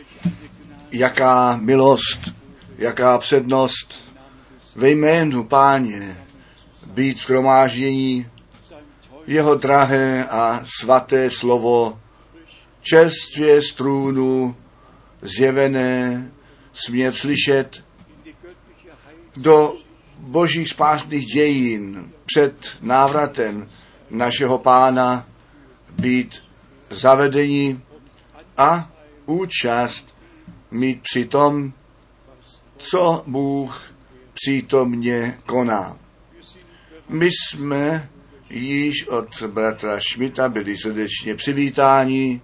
jaká milost, jaká přednost ve jménu Páně být shromáždění, jeho drahé a svaté slovo, čerstvě z trůnu zjevené, smět slyšet do božích spásných dějin před návratem našeho Pána, být zavedení a účast mít při tom, co Bůh přítomně koná. My jsme již od bratra Schmidta byli srdečně přivítáni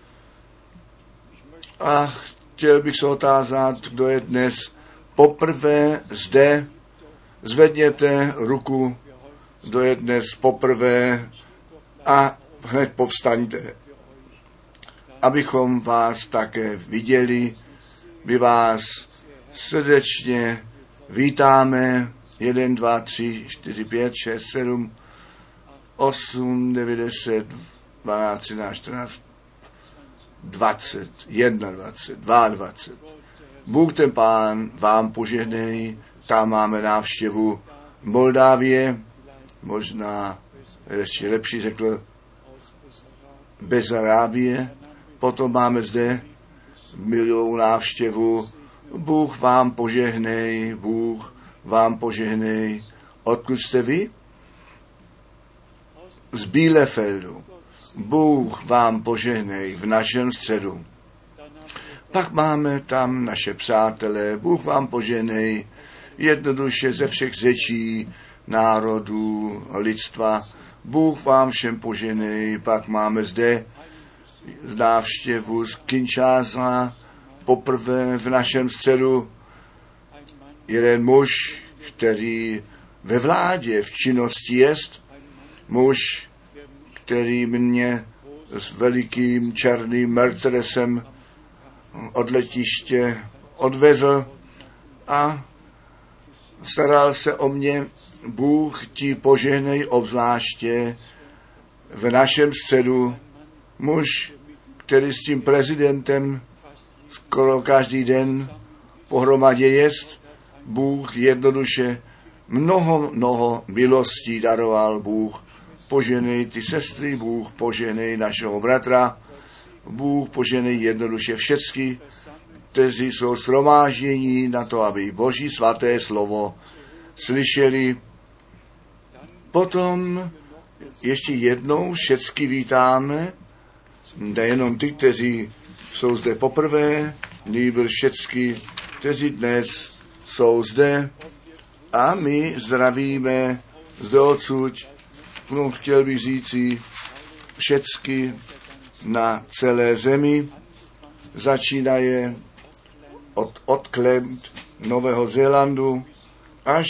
a chtěl bych se otázat, kdo je dnes poprvé zde. Zvedněte ruku, kdo je dnes poprvé a hned povstaňte, abychom vás také viděli. My vás srdečně vítáme. 1, 2, 3, 4, 5, 6, 7, 8, 9, 10, 12, 13, 14, 20, 21, 22. Bůh ten Pán vám požehnej. Tam máme návštěvu Moldávie, možná ještě lepší řekl Bezarábie. Potom máme zde milou návštěvu. Bůh vám požehnej, Bůh vám požehnej. Odkud jste vy? Z Bielefeldu. Bůh vám požehnej v našem středu. Pak máme tam naše přátelé. Bůh vám požehnej jednoduše ze všech řečí, národů, lidstva. Bůh vám všem požehnej. Pak máme zde návštěvu z Kinshasa, poprvé v našem středu. Jeden muž, který ve vládě v činnosti jest, muž, který mě s velikým černým Mercedesem od letiště odvezl a staral se o mě. Bůh ti požehnej obzvláště v našem středu. Muž, který s tím prezidentem skoro každý den pohromadě jest. Bůh jednoduše mnoho milostí daroval. Bůh poženej ty sestry, Bůh poženej našeho bratra, Bůh poženej jednoduše všechny, kteří jsou shromáždění na to, aby Boží svaté slovo slyšeli. Potom ještě jednou všechny vítáme, nejenom ty, kteří jsou zde poprvé, nýbrž všechny, kteří dnes jsou zde, a my zdravíme zde odsud. Chtěl bych říci všechny na celé zemi, začínaje od Auckland, Nového Zélandu, až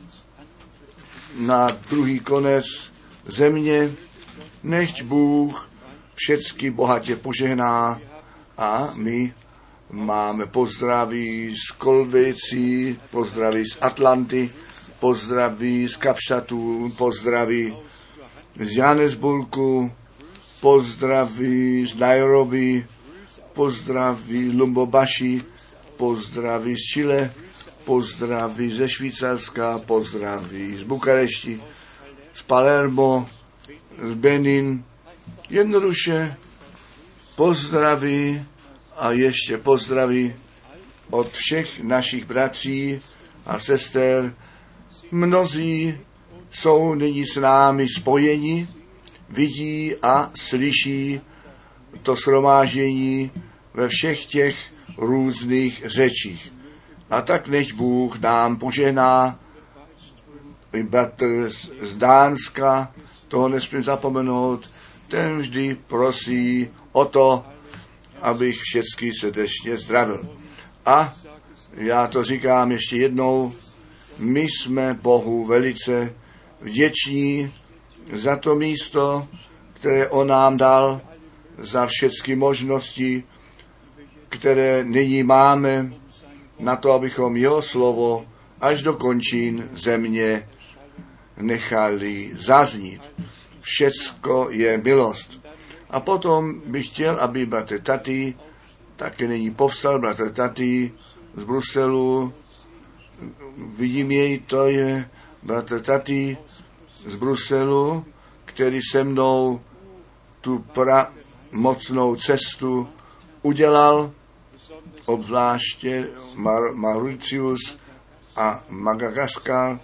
na druhý konec země. Nechť Bůh všechny bohatě požehná a my máme pozdraví z Kolvěcí, pozdraví z Atlanty, pozdraví z Kapštatu, pozdraví z Johannesburgu, pozdraví z Nairobi, pozdraví z Lubumbashi, pozdraví z Chile, pozdraví ze Švýcarska, pozdraví z Bukarešti, z Palermo, z Benin. Jednoduše pozdraví a ještě pozdraví od všech našich bratří a sester. Mnozí jsou nyní s námi spojeni, vidí a slyší to shromáždění ve všech těch různých řečích. A tak nech Bůh nám požehná. Bratr z Dánska, toho nesmím zapomenout, ten vždy prosí o to, abych všechny srdečně zdravil. A já to říkám ještě jednou, my jsme Bohu velice vděční za to místo, které on nám dal, za všechny možnosti, které nyní máme, na to, abychom jeho slovo až do končin země nechali zaznít. Všecko je milost. A potom bych chtěl, aby bratr Tati také nyní povstal bratr Tati z Bruselu. Vidím jej, to je bratr Tati z Bruselu, který se mnou tu mocnou cestu udělal, obzvláště Mauritius a Madagaskar.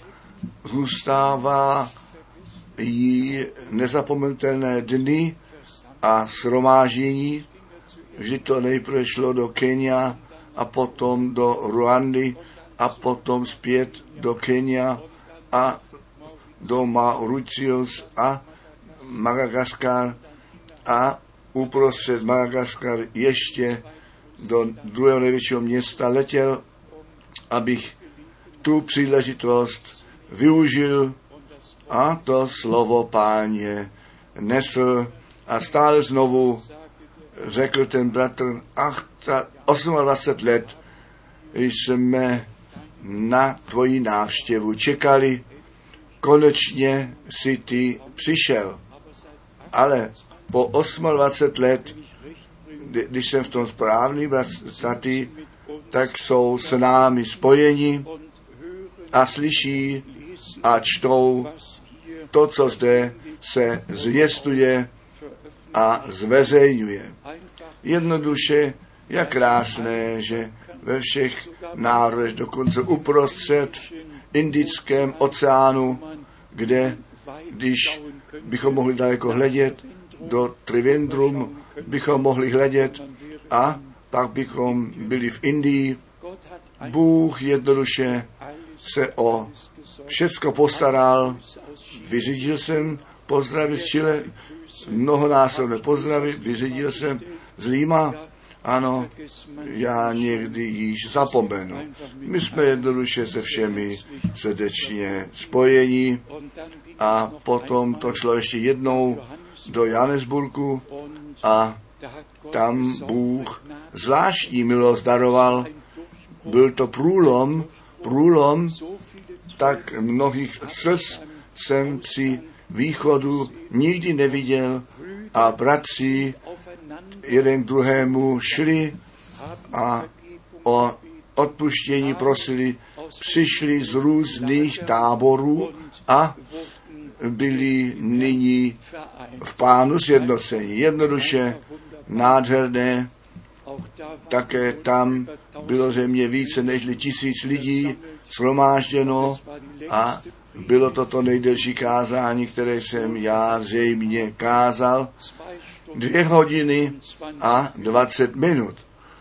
Zůstává jí nezapomenutelné dny a shromáždění. Vždy to nejprve šlo do Kenia a potom do Ruandy a potom zpět do Kenia a do Mauritius a Madagaskar a uprostřed Madagaskar ještě do druhého největšího města letěl, abych tu příležitost využil a to slovo Páně nesl. A stále znovu řekl ten bratr, 28 let jsme na tvoji návštěvu čekali, konečně si ty přišel. Ale po 28 let, když jsem v tom správný, bratři, tak jsou s námi spojeni a slyší a čtou to, co zde se zvěstuje a zveřejňuje. Jednoduše, jak krásné, že ve všech národech, dokonce uprostřed Indickém oceánu, kde, když bychom mohli daleko hledět, do Trivandrum bychom mohli hledět a pak bychom byli v Indii. Bůh jednoduše se o všecko postaral. Vyřídil jsem pozdravy z Chile, mnohonásobné pozdravy, vyřídil jsem z Líma. Ano, já někdy již zapomenu. My jsme jednoduše se všemi srdečně spojení a potom to šlo ještě jednou do Johannesburgu a tam Bůh zvláštní milost daroval. Byl to průlom, tak mnohých srdc jsem při východu nikdy neviděl a bratři jeden druhému šli a o odpuštění prosili, přišli z různých táborů a byli nyní v Pánu sjednocení. Jednoduše nádherné, také tam bylo země více než 1000 lidí shromážděno a bylo to nejdelší kázání, které jsem já zřejmě kázal, 2 hodiny a 20 minut.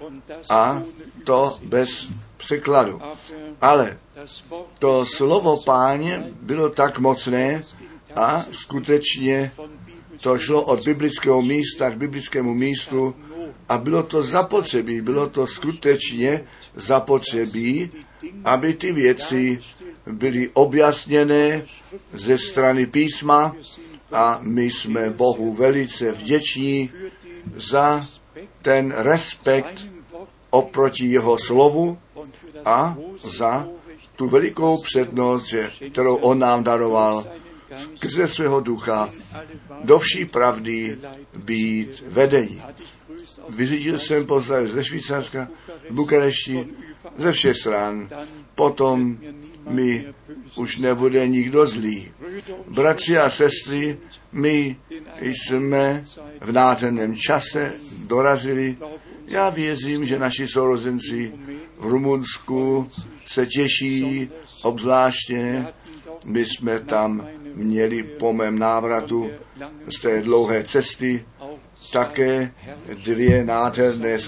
A to bez překladu. Ale to slovo Páně bylo tak mocné a skutečně to šlo od biblického místa k biblickému místu a bylo to zapotřebí, bylo to skutečně zapotřebí, aby ty věci byly objasněné ze strany písma a my jsme Bohu velice vděční za ten respekt oproti jeho slovu a za tu velikou přednost, kterou on nám daroval skrze svého ducha do vší pravdy být vedení. Vyřídil jsem pozdravy ze Švýcarska, z Bukarešti, ze všech stran. Potom mi už nebude nikdo zlý. Bratři a sestry, my jsme v nádherném čase dorazili. Já věřím, že naši sourozenci v Rumunsku se těší, obzvláště my jsme tam měli po mém návratu z té dlouhé cesty také 2 nádherné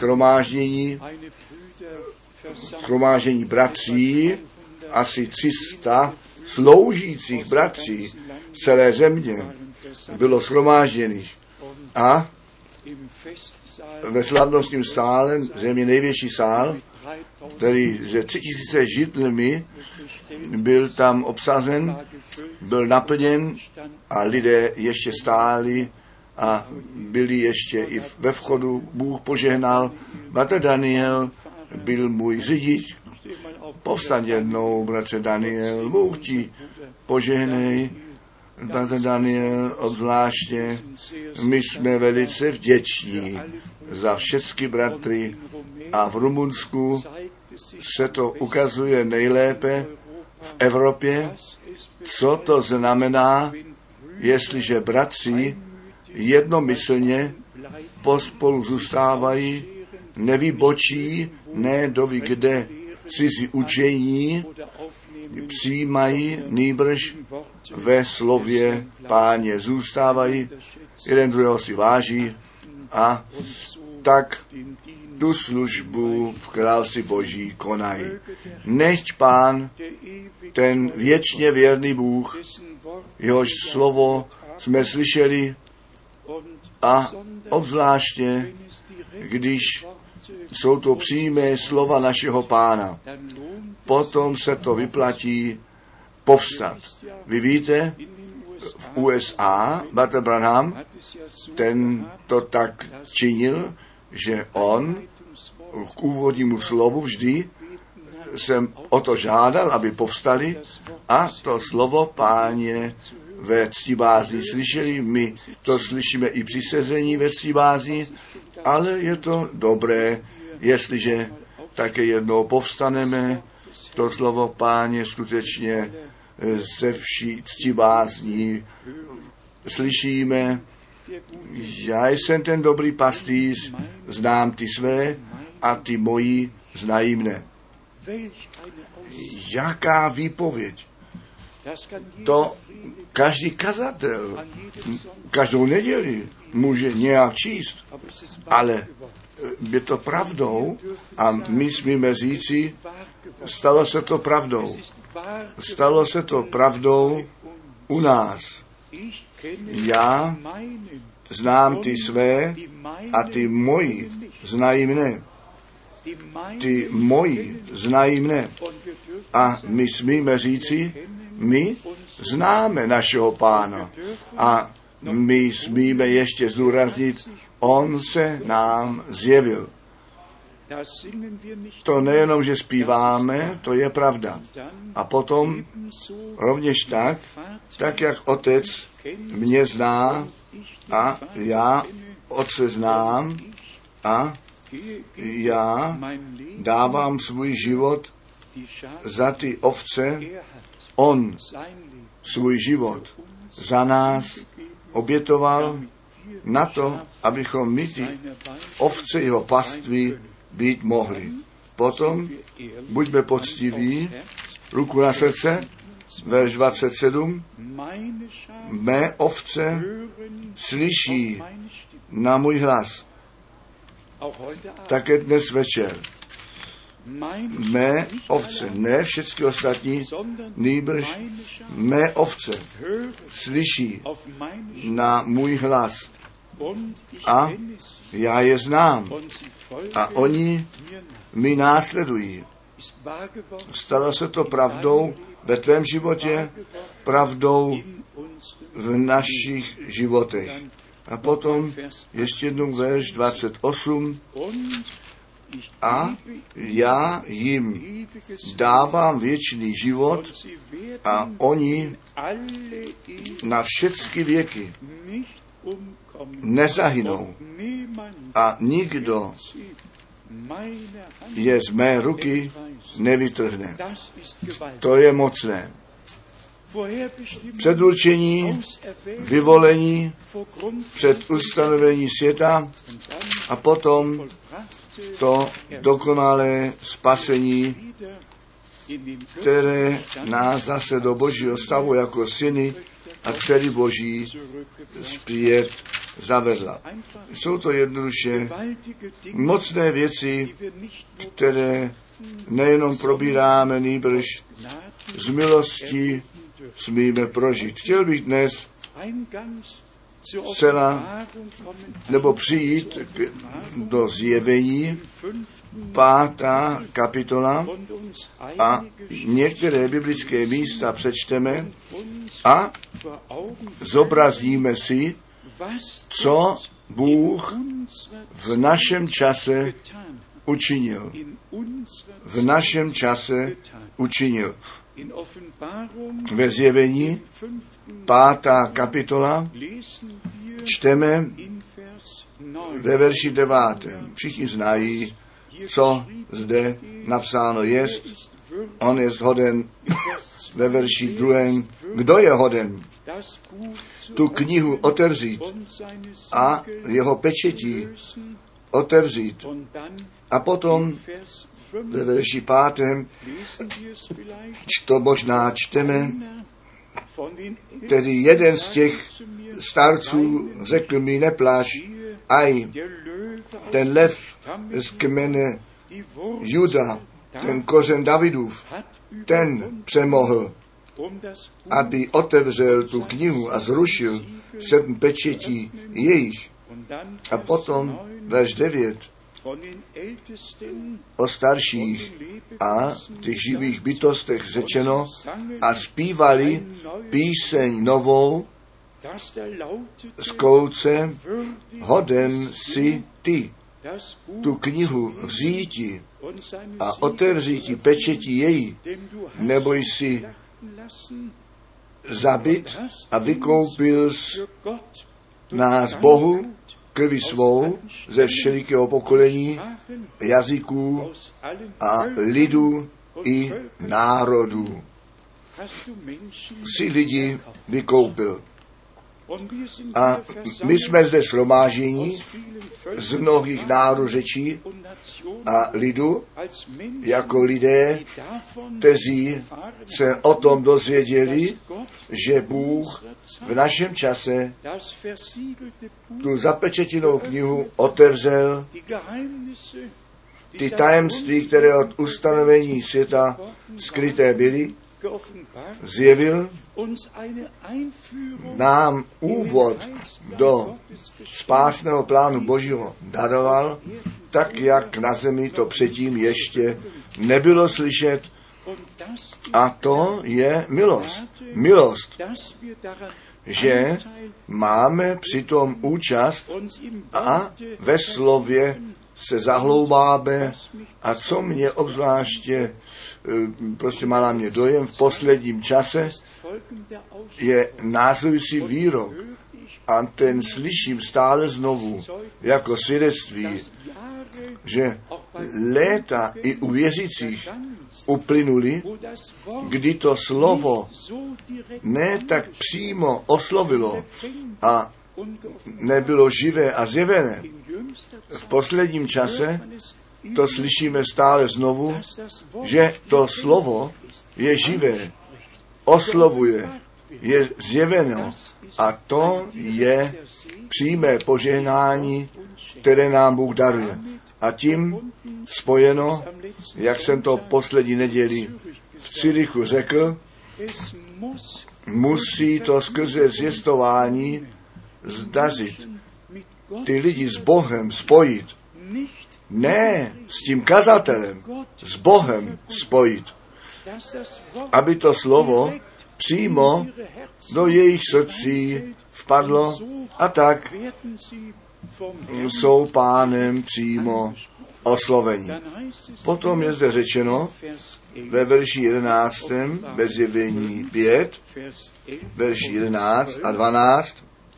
shromáždění bratří, asi 300 sloužících bratří z celé země bylo shromážděných. A ve slavnostním sále, země největší sál, který ze 3000 židlemi byl tam obsazen, byl naplněn a lidé ještě stáli a byli ještě i ve vchodu. Bůh požehnal. Bratr Daniel byl můj řidič. Povstaň jednou, bratře Daniel, Bůh ti požehnej. Bratr Daniel, obzvláště my jsme velice vděční za všechny bratry A v Rumunsku se to ukazuje nejlépe v Evropě, co to znamená, jestliže bratři jednomyslně pospolu zůstávají, nevybočí, ne doví kde cizí učení přijímají, nýbrž ve slově Páně zůstávají, jeden druhého si váží a tak tu službu v království Boží konají. Nechť Pán, ten věčně věrný Bůh, jehož slovo jsme slyšeli a obzvláště, když jsou to přímé slova našeho Pána, potom se to vyplatí povstat. Vy víte, v USA Brother Branham, ten to tak činil, že on k úvodnímu slovu vždy jsem o to žádal, aby povstali a to slovo Páně ve ctibázni slyšeli. My to slyšíme i při sezení ve ctibázni, ale je to dobré, jestliže také jednou povstaneme, to slovo Páně skutečně ze vší ctibázní slyšíme. Já jsem ten dobrý pastýř, znám ty své a ty moji znají mne. Jaká výpověď? To každý kazatel každou neděli může nějak číst, ale je to pravdou a my smíme říci, stalo se to pravdou. Stalo se to pravdou u nás. Já znám ty své a ty moji znají mne. Ty moji znají mne. A my smíme říci, my známe našeho Pána. A my smíme ještě zdůraznit, on se nám zjevil. To nejenom, že zpíváme, to je pravda. A potom rovněž tak jak Otec mě zná a já Otce znám a já dávám svůj život za ty ovce, on svůj život za nás obětoval na to, abychom my ty ovce jeho paství být mohli. Potom buďme poctiví, ruku na srdce, verš 27, mé ovce slyší na můj hlas. Také dnes večer. Mé ovce, ne všechny ostatní, nýbrž mé ovce slyší na můj hlas. A já je znám. A oni mi následují. Stalo se to pravdou ve tvém životě, pravdou v našich životech. A potom ještě jednou verš 28. A já jim dávám věčný život a oni na všechny věky nezahynou a nikdo je z mé ruky nevytrhne. To je mocné. Předurčení, vyvolení, před ustanovení světa a potom to dokonalé spasení, které nás zase do Božího stavu jako syny a dcery Boží zpět zavedla. Jsou to jednoduše mocné věci, které nejenom probíráme, nýbrž z milosti smíme prožít. Chtěl bych dnes nebo přijít do zjevení 5. kapitola a některé biblické místa přečteme a zobrazíme si, co Bůh v našem čase učinil. V našem čase učinil. Ve zjevení 5. kapitola čteme ve verši 9. Všichni znají co zde napsáno jest. On je hoden ve verši 2. Kdo je hoden tu knihu otevřít a jeho pečetí otevřít? A potom ve verši 5. to možná čteme, tedy jeden z těch starců řekl mi, nepláč, aj ten lev z kmene Juda, ten kořen Davidův, ten přemohl, aby otevřel tu knihu a zrušil 7 pečetí jejich. A potom verš 9 o starších a těch živých bytostech řečeno a zpívali píseň novou z kouce, hoden si ty tu knihu vzíti a otevříti pečetí její, nebo jsi zabit a vykoupil nás Bohu krví svou ze všelikého pokolení, jazyků a lidů i národů. Si lidi vykoupil. A my jsme zde shromáždění z mnohých národů, řečí a lidu, jako lidé, kteří se o tom dozvěděli, že Bůh v našem čase tu zapečetěnou knihu otevřel, ty tajemství, které od ustanovení světa skryté byly, zjevil nám úvod do spásného plánu Božího daroval, tak jak na zemi to předtím ještě nebylo slyšet. A to je milost. Milost, že máme přitom účast a ve slově se zahloubáme a co mě obzvláště prostě má na mě dojem v posledním čase, je následující výrok. A ten slyším stále znovu jako svědectví, že léta i u věřících uplynuli, kdy to slovo ne tak přímo oslovilo a nebylo živé a zjevené. V posledním čase to slyšíme stále znovu, že to slovo je živé, oslovuje, je zjeveno a to je přímé požehnání, které nám Bůh daruje. A tím spojeno, jak jsem to poslední neděli v Cyrichu řekl, musí to skrze zjistování zdařit. Ty lidi s Bohem spojit. Ne s tím kazatelem, s Bohem spojit. Aby to slovo přímo do jejich srdcí vpadlo a tak jsou Pánem přímo oslovení. Potom je zde řečeno ve verši 11. ve Zjevení 5, verši 11 a 12.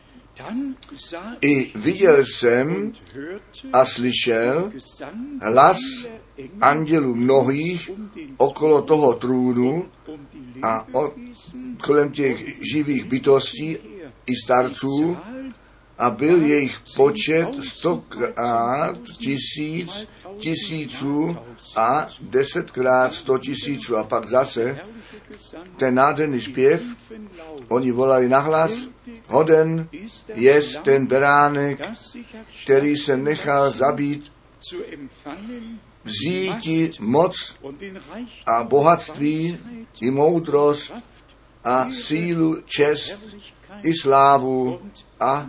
I viděl jsem a slyšel hlas andělů mnohých okolo toho trůnu a kolem těch živých bytostí i starců a byl jejich počet 100krát 1000, tisíců a 10krát 100 000. A pak zase ten nádherný zpěv, oni volali nahlas, hoden jest ten beránek, který se nechal zabít, vzíti moc a bohatství i moudrost a sílu, čest i slávu a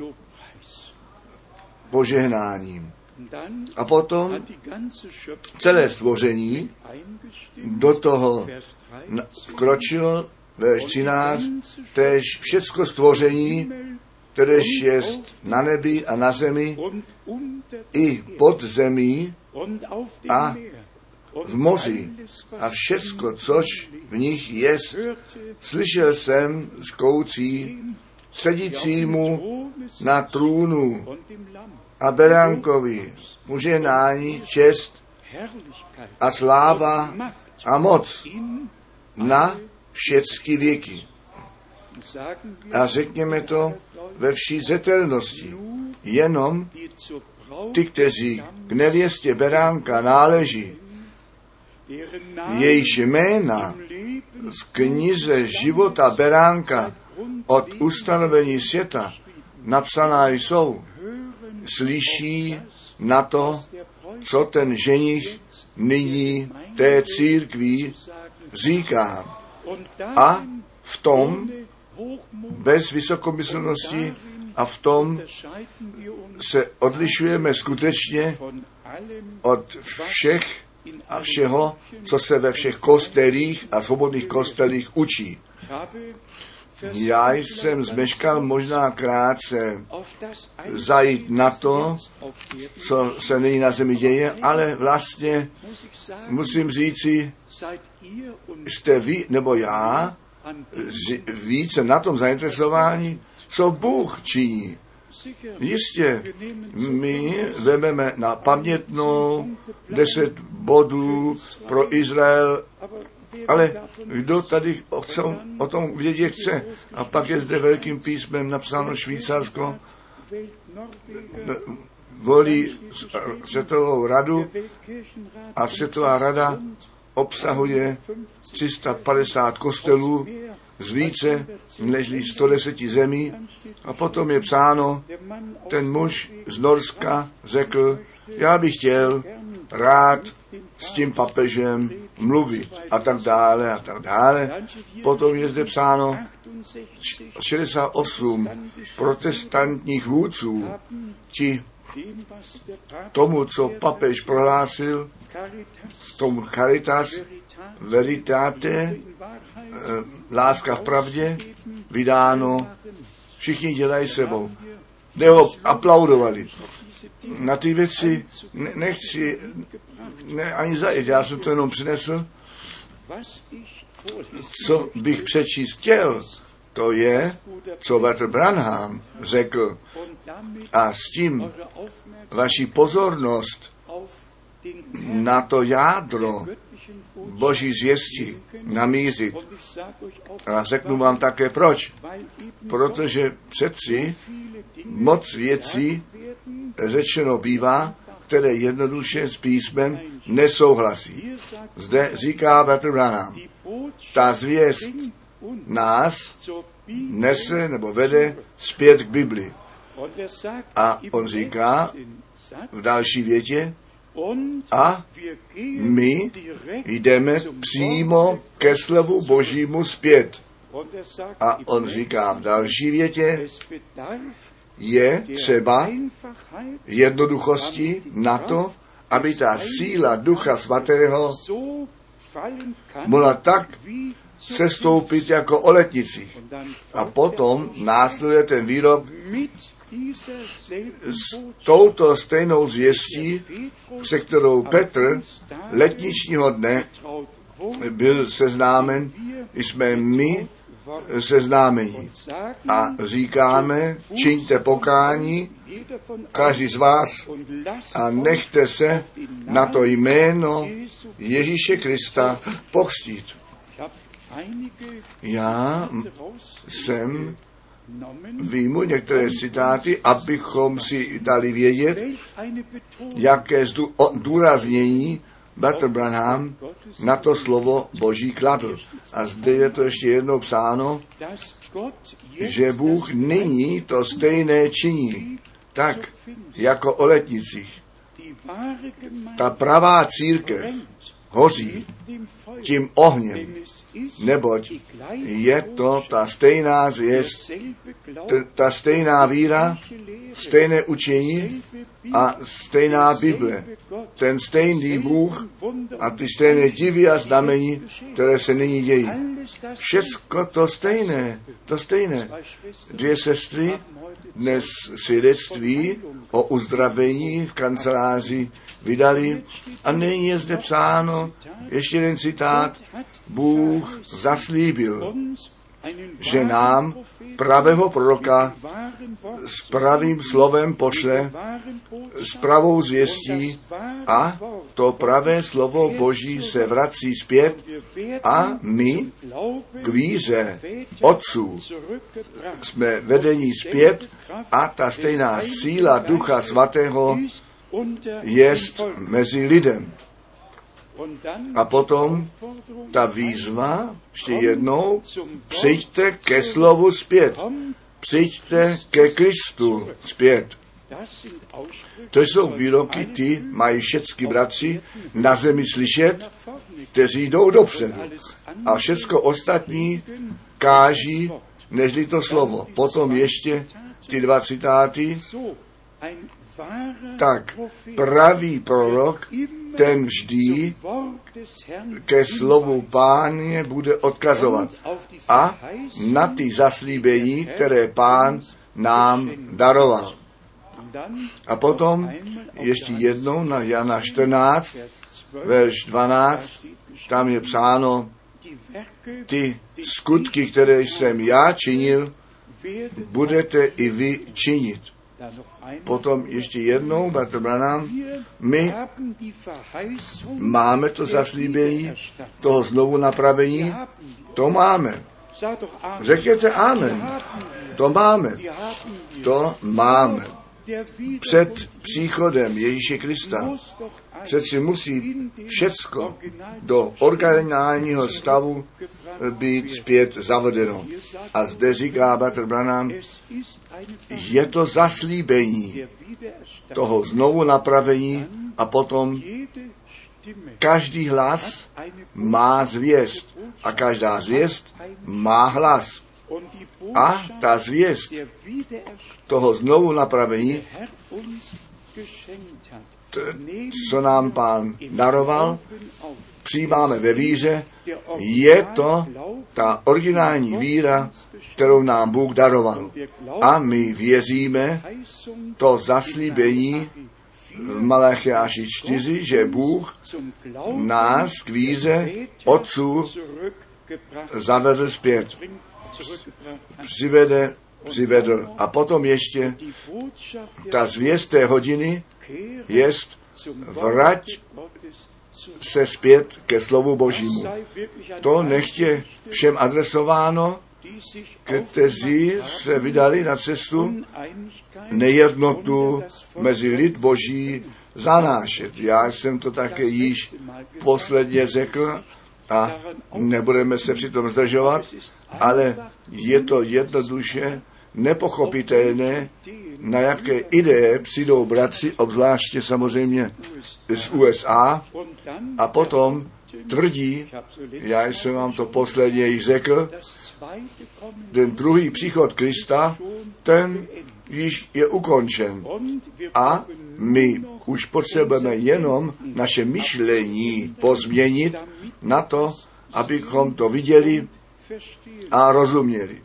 požehnáním. A potom celé stvoření do toho vkročilo, verš 13, též všecko stvoření, kteréž jest na nebi a na zemi, i pod zemí a v moři a všecko, což v nich jest. Slyšel jsem z koucí sedícímu na trůnu a beránkovi požehnání, čest a sláva a moc na všechny věky. A řekněme to ve vší zetelnosti. Jenom ty, kteří k nevěstě beránka náleží, jejíž jména v knize života beránka od ustanovení světa napsaná jsou, slyší na to, co ten ženich nyní té církví říká. A v tom, bez vysokomyslnosti, a v tom se odlišujeme skutečně od všech a všeho, co se ve všech kostelích a svobodných kostelích učí. Já jsem zmeškal možná krátce zajít na to, co se nyní na zemi děje, ale vlastně musím říci, jste vy nebo já více na tom zainteresováni, co Bůh činí. Jistě, my vezmeme na pamětnou 10 bodů pro Izrael, ale kdo tady o tom vědět chce? A pak je zde velkým písmem napsáno Švýcarsko volí Světovou radu a Světová rada obsahuje 350 kostelů z více než 110 zemí. A potom je psáno, ten muž z Norska řekl, já bych chtěl rád s tím papežem mluvit a tak dále a tak dále. Potom je zde psáno 68 protestantních vůdců, ti tomu, co papež prohlásil, tomu Caritas Veritate, láska v pravdě, vydáno, všichni dělají sebou. Kde ho aplaudovali. Na ty věci nechci ani zajet, já jsem to jenom přinesl. Co bych přečíst chtěl, to je, co Walter Branham řekl. A s tím vaši pozornost na to jádro Boží zvěsti namířit. A řeknu vám také proč. Protože přeci moc věcí řečeno bývá, které jednoduše s písmem nesouhlasí. Zde říká Walter Branham, ta zvěst nás nese nebo vede zpět k Bibli. A on říká v další větě, a my jdeme přímo ke slovu Božímu zpět. A on říká v další větě, je třeba jednoduchosti na to, aby ta síla Ducha Svatého mohla tak sestoupit jako o letnicích. A potom následuje ten výrok s touto stejnou zvěstí, se kterou Petr letničního dne byl seznámen, jsme my seznámení. A říkáme, čiňte pokání, každý z vás, a nechte se na to jméno Ježíše Krista pokřtít. Já jsem výjmu některé citáty, abychom si dali vědět, jaké důraznění Walter Branham na to slovo Boží kladl. A zde je to ještě jednou psáno, že Bůh nyní to stejné činí, tak jako o letnicích. Ta pravá církev hoří tím ohněm, neboť je to ta stejná zvěst, ta stejná víra, stejné učení a stejná Bible. Ten stejný Bůh a ty stejné divy a znamení, které se nyní dějí. Všecko to stejné. Dvě sestry dnes svědectví o uzdravení v kanceláři vydali a nyní je zde psáno ještě jeden citát. Bůh zaslíbil, že nám pravého proroka s pravým slovem pošle, s pravou zvěstí a to pravé slovo Boží se vrací zpět a my k víře otců jsme vedení zpět a ta stejná síla Ducha Svatého jest mezi lidem. A potom ta výzva, ještě jednou, přijďte ke slovu zpět. Přijďte ke Kristu zpět. To jsou výroky, ty mají všechny bratři na zemi slyšet, kteří jdou dopředu. A všecko ostatní káží, nežli to slovo. Potom ještě ty 2 citáty. Tak pravý prorok, ten vždy ke slovu Páně bude odkazovat. A na ty zaslíbení, které Pán nám daroval. A potom ještě jednou na Jana 14, verš 12, tam je psáno, ty skutky, které jsem já činil, budete i vy činit. Potom ještě jednou, bratr Branham, my máme to zaslíbení toho znovu napravení, to máme. Řekněte amen. To máme. To máme. Před příchodem Ježíše Krista přeci musí všecko do originálního stavu být zpět zavedeno. A zde říká bratr Branham, je to zaslíbení toho znovu napravení a potom každý hlas má zvěst a každá zvěst má hlas. A ta zvěst toho znovu napravení, co nám Pán daroval, přijímáme ve víře, je to ta originální víra, kterou nám Bůh daroval. A my věříme to zaslíbení v Malachiáši 4, že Bůh nás k víře otců zavedl zpět. Přivedl. A potom ještě ta zvěst té hodiny jest vrať se zpět ke slovu Božímu. To nechtě všem adresováno, kteří se vydali na cestu nejednotu mezi lid Boží zanášet. Já jsem to také již posledně řekl a nebudeme se přitom zdržovat, ale je to jednoduše nepochopitelné, na jaké ideje přijdou bratři, obzvláště samozřejmě z USA, a potom tvrdí, já jsem vám to posledně již řekl, ten druhý příchod Krista, ten již je ukončen. A my už potřebujeme jenom naše myšlení pozměnit na to, abychom to viděli a rozuměli.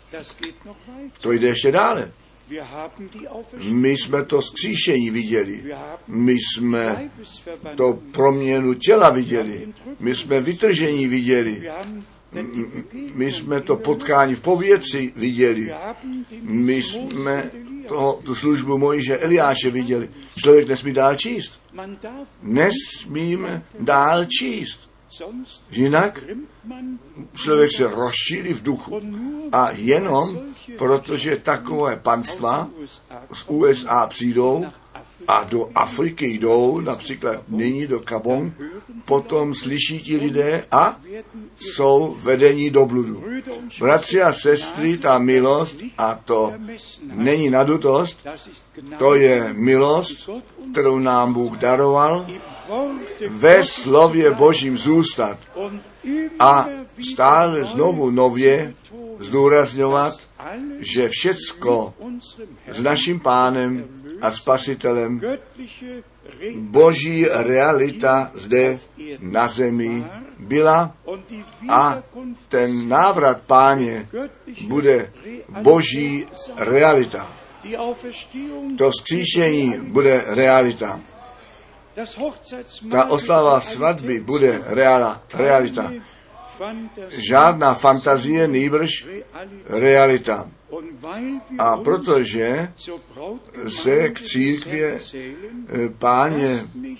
To jde ještě dále. My jsme to vzkříšení viděli. My jsme to proměnu těla viděli. My jsme vytržení viděli. My jsme to potkání v povětří viděli. My jsme tu službu Mojžíše Eliáše viděli. Člověk nesmí dál číst. Nesmíme dál číst. Jinak člověk se rozšíří v duchu. A jenom protože takové panstva z USA přijdou a do Afriky jdou, například nyní do Gabon, potom slyší ti lidé a jsou vedení do bludu. Bratři a sestry, ta milost, a to není nadutost, to je milost, kterou nám Bůh daroval, ve slově Božím zůstat a stále znovu nově zdůrazňovat, že všecko s naším Pánem a Spasitelem Boží realita zde na zemi byla a ten návrat Páně bude Boží realita. To vzkříšení bude realita. Ta oslava svatby bude realita. Žádná fantazie, nýbrž realita. A protože se k církvi Páně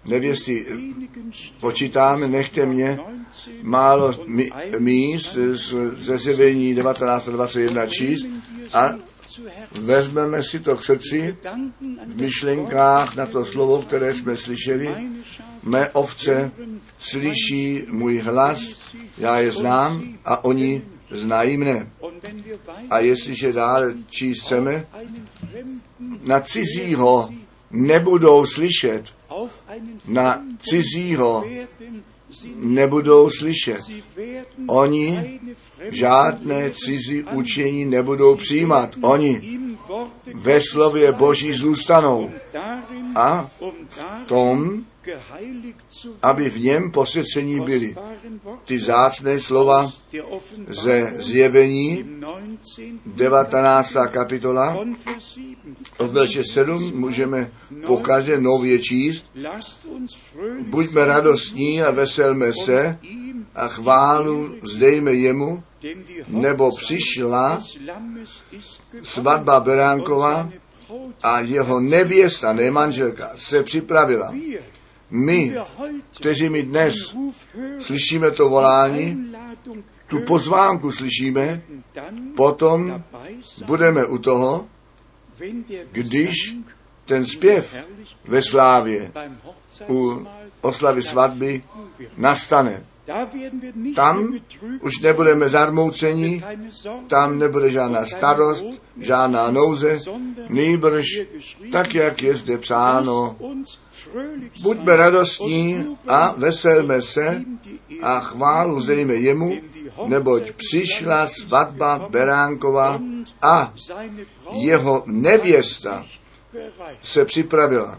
nevěsty počítáme, nechte mě málo míst ze Zjevení 19:21 číst a vezmeme si to k srdci v myšlenkách na to slovo, které jsme slyšeli. Mé ovce slyší můj hlas, já je znám a oni znají mne. A jestliže dále číst chceme, na cizího nebudou slyšet, na cizího nebudou slyšet. Oni žádné cizí učení nebudou přijímat. Oni ve slově Boží zůstanou a v tom, aby v něm posvěcení byli. Ty vzácné slova ze Zjevení 19. kapitola od verše 7 můžeme po každé nově číst. Buďme radostní a veselme se a chválu vzdejme jemu, nebo přišla svatba Beránkova a jeho nevěsta, ne manželka, se připravila. My, kteří mi dnes slyšíme to volání, tu pozvánku slyšíme, potom budeme u toho, když ten zpěv ve slávě u oslavy svatby nastane. Tam už nebudeme zarmouceni, tam nebude žádná starost, žádná nouze, nýbrž tak, jak je zde psáno. Buďme radostní a veselme se a chválu vzdejme jemu, neboť přišla svatba Beránkova a jeho nevěsta se připravila.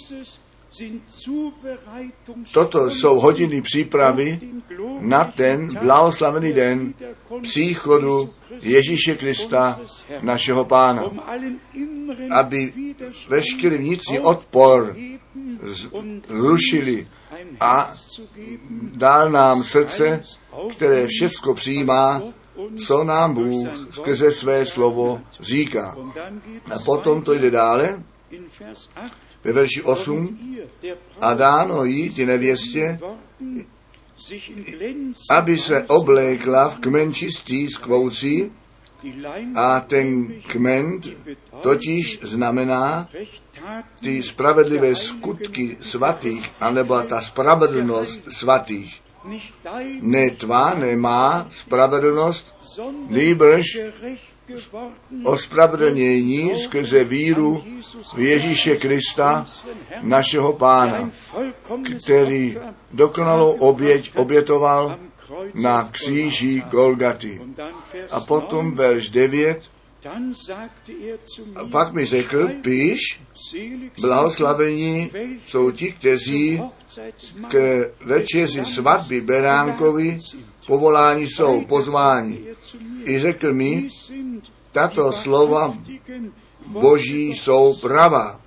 Toto jsou hodiny přípravy na ten blahoslavený den příchodu Ježíše Krista, našeho Pána, aby veškerý vnitřní odpor zrušili a dal nám srdce, které všecko přijímá, co nám Bůh skrze své slovo říká. A potom to jde dále. Ve verši 8, a dáno jí, ty nevěstě, aby se oblékla v kmen čistý skvoucí, a ten kmen totiž znamená ty spravedlivé skutky svatých, anebo ta spravedlnost svatých. Ne tvá, ne má spravedlnost, nýbrž ospravedlnění skrze víru v Ježíše Krista, našeho Pána, který dokonalou oběť obětoval na kříži Golgaty. A potom verš 9, a pak mi řekl, píš, blahoslavení jsou ti, kteří k večeři svatby Beránkovi povoláni jsou, pozváni. I řekl mi, tato slova Boží jsou pravá.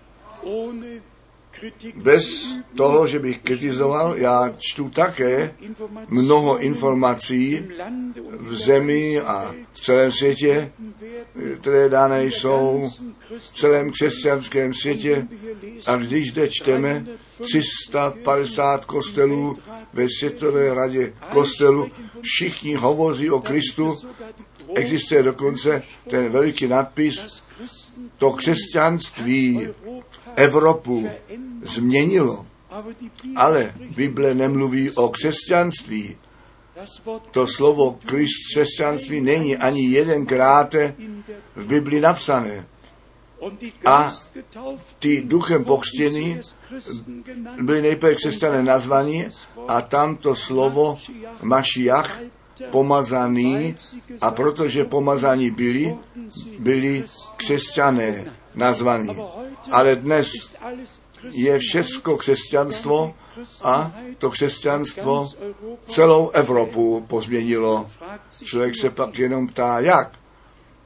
Bez toho, že bych kritizoval, já čtu také mnoho informací v zemi a v celém světě, které dané jsou v celém křesťanském světě. A když zde čteme 350 kostelů ve Světové radě kostelů, všichni hovoří o Kristu, existuje dokonce ten veliký nadpis, to křesťanství Evropu změnilo. Ale Bible nemluví o křesťanství. To slovo křesťanství není ani jedenkrát v Bibli napsané. A ty duchem pokřtění byli nejprve křesťané nazvaní a tamto slovo Mašiach, pomazaný, a protože pomazaní byli křesťané nazvaní. Ale dnes je všecko křesťanstvo a to křesťanstvo celou Evropu pozměnilo. Člověk se pak jenom ptá, jak.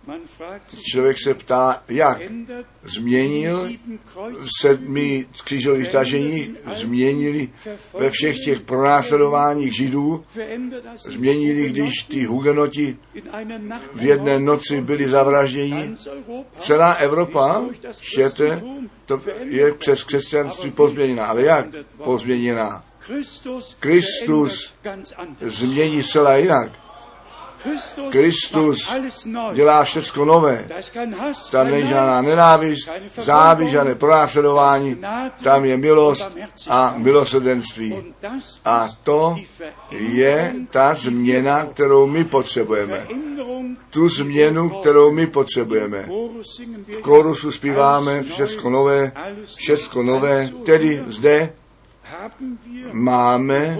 Člověk se ptá, jak změnil 7 křížových tažení, změnili ve všech těch pronásledováních Židů, změnili, když ty hugenoti v jedné noci byli zavražděni. Celá Evropa, štěte, to je přes křesťanství pozměněná. Ale jak pozměněná? Kristus změní celá jinak. Kristus dělá všechno nové. Tam není žádná nenávist, závist, žádné pronásledování. Tam je milost a milosrdenství. A to je ta změna, kterou my potřebujeme. Tu změnu, kterou my potřebujeme. V korusu zpíváme všecko nové, tedy zde máme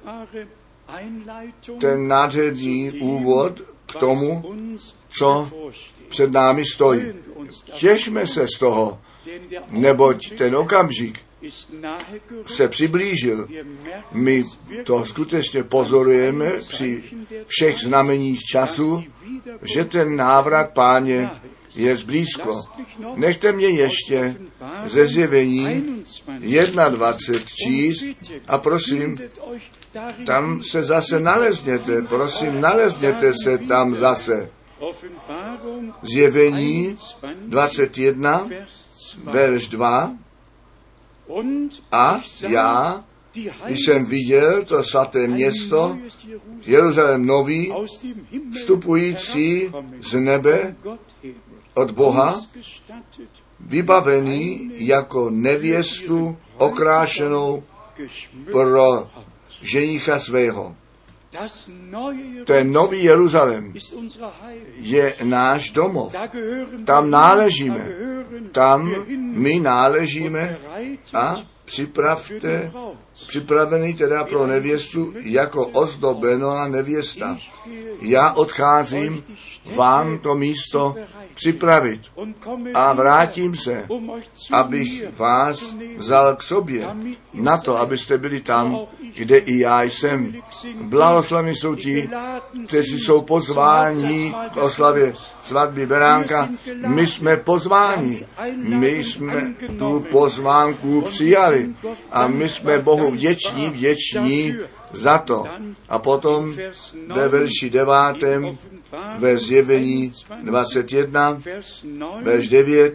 ten nádherný úvod k tomu, co před námi stojí. Těšme se z toho, neboť ten okamžik se přiblížil. My to skutečně pozorujeme při všech znameních času, že ten návrat Páně je zblízko. Nechte mě ještě ze Zjevení 21 číst a prosím, tam se zase nalezněte, prosím, nalezněte se tam zase. Zjevení 21, verš 2. A já, když jsem viděl to svaté město, Jeruzalém nový, vstupující z nebe od Boha, vybavený jako nevěstu okrášenou pro ženicha svého. Ten nový Jeruzalém je náš domov. Tam náležíme. Tam my náležíme a připravený teda pro nevěstu jako ozdobená nevěsta. Já odcházím vám to místo připravit a vrátím se, abych vás vzal k sobě, na to, abyste byli tam, kde i já jsem. Blahoslavní jsou ti, kteří jsou pozváni k oslavě svatby Beránka. My jsme pozváni. My jsme tu pozvánku přijali a my jsme Bohu vděční za to. A potom ve verši 9. ve Zjevení 21, verš 9,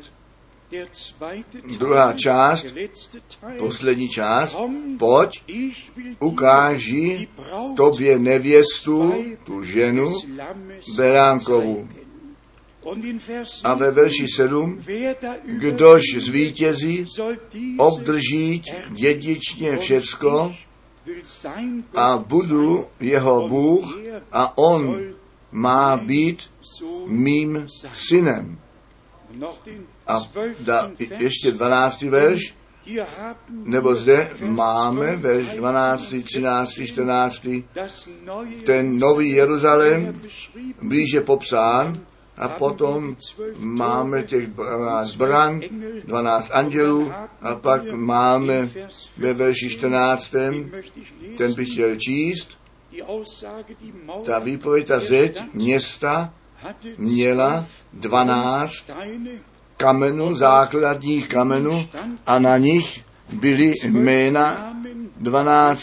druhá část, poslední část, pojď, ukáži tobě nevěstu, tu ženu, Beránkovu. A ve verši 7, kdož zvítězí, obdrží dědičně všecko a budu jeho Bůh a on má být mým synem. A ještě 12. verš, nebo zde máme verš 12., 13., 14. Ten nový Jeruzalém blíže popsán a potom máme těch 12 bran, 12 andělů a pak máme ve verši 14. ten bych chtěl číst. Ta výpověď, ta zeď města měla 12 kamenů, základních kamenů a na nich byly jména 12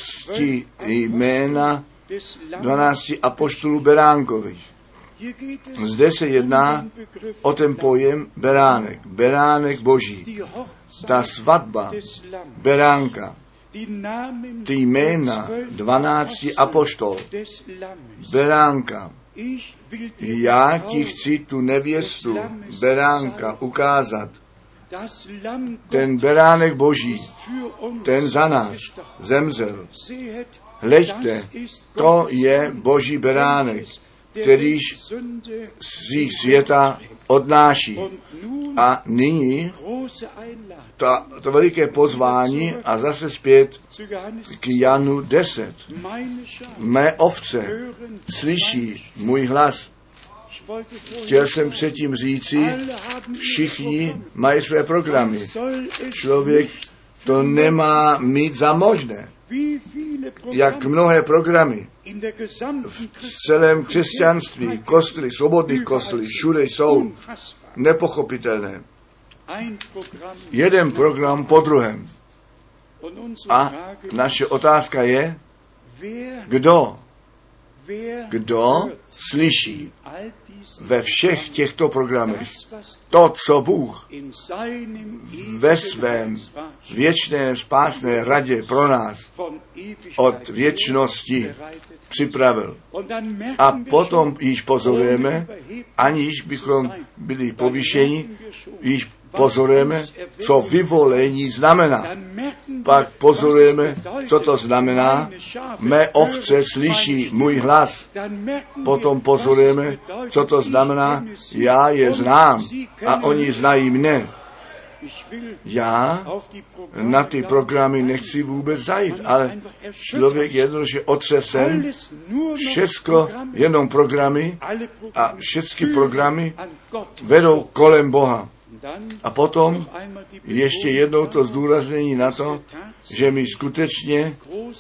apoštolů Beránkových. Zde se jedná o ten pojem beránek, beránek Boží. Ta svatba Beránka, ty jména 12 apoštol Beránka. Já ti chci tu nevěstu Beránka ukázat. Ten beránek Boží, ten za nás zemřel. Hleďte, to je Boží beránek, kterýž hřích světa odnáší. A nyní to veliké pozvání a zase zpět k Janu 10. Mé ovce slyší můj hlas. Chtěl jsem předtím říci, všichni mají své programy. Člověk to nemá mít za možné. Jak mnohé programy. v celém křesťanství, kostely, svobodných kostelů, všude jsou nepochopitelné. Jeden program po druhém. A naše otázka je, kdo slyší ve všech těchto programech to, co Bůh ve svém věčné spásné radě pro nás od věčnosti připravil. A potom již pozorujeme, aniž bychom byli povýšeni, již pozorujeme, co vyvolení znamená. Pak pozorujeme, co to znamená. Mé ovce slyší můj hlas. Potom pozorujeme, co to znamená. Já je znám a oni znají mne. Já na ty programy nechci vůbec zajít, ale člověk jednoduše otřesen, všecko jenom programy a všechny programy vedou kolem Boha. A potom ještě jednou to zdůraznění na to, že my skutečně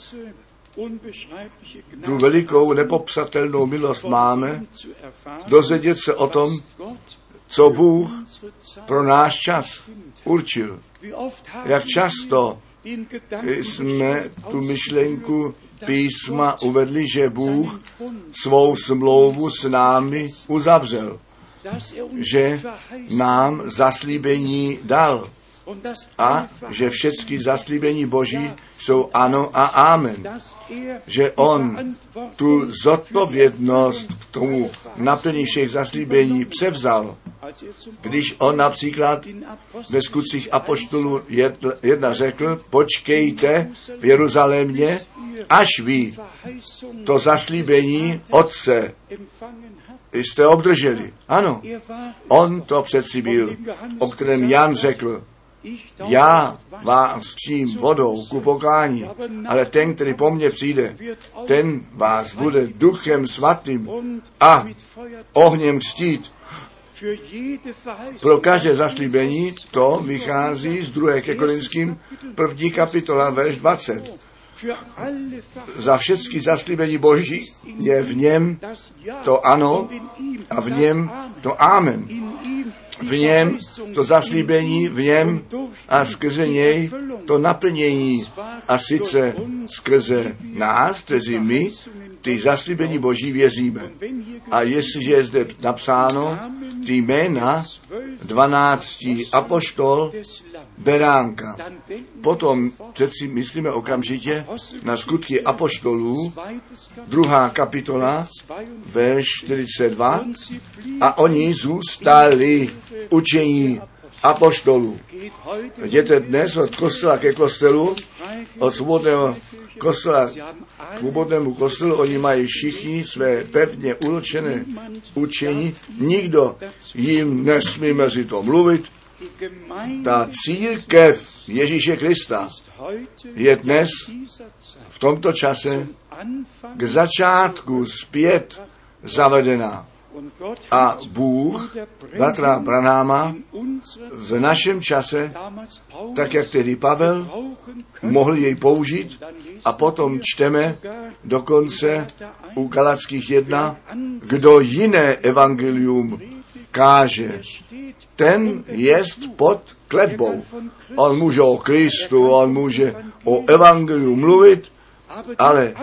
tu velikou nepopsatelnou milost máme, dozvědět se o tom, co Bůh pro náš čas určil. Jak často jsme tu myšlenku písma uvedli, že Bůh svou smlouvu s námi uzavřel, že nám zaslíbení dal a že všechny zaslíbení Boží jsou ano a amen. Že on tu zodpovědnost k tomu naplnění všech zaslíbení převzal. Když on například ve Skutcích apoštolů 1 řekl, počkejte v Jeruzalémě, až vy to zaslíbení Otce jste obdrželi. Ano, on to přeci byl, o kterém Jan řekl, já vás čím vodou ku pokání, ale ten, který po mně přijde, ten vás bude duchem svatým a ohněm křtít. Pro každé zaslíbení to vychází z 2. Korinským 1. kapitola, verš 20. Za všechny zaslíbení Boží je v něm to ano a v něm to amen. V něm to zaslíbení, v něm a skrze něj to naplnění. A sice skrze nás, kteří my, ty zaslíbení Boží věříme. A jestliže je zde napsáno ty jména 12 apoštol Beránka, potom přeci myslíme okamžitě na skutky apoštolů, 2. kapitola, verš 42, a oni zůstali v učení apoštolů. Jděte dnes od kostela ke kostelu, od svobodného kostela k svobodnému kostelu, oni mají všichni své pevně uločené učení, nikdo jim nesmí mezi to mluvit. Ta církev Ježíše Krista je dnes v tomto čase k začátku zpět zavedená. A Bůh bratra Branhama v našem čase, tak jak tedy Pavel, mohl jej použít a potom čteme dokonce u Galatských 1, kdo jiné evangelium káže, ten jest pod kletbou. On může o Kristu, on může o evangeliu mluvit, ale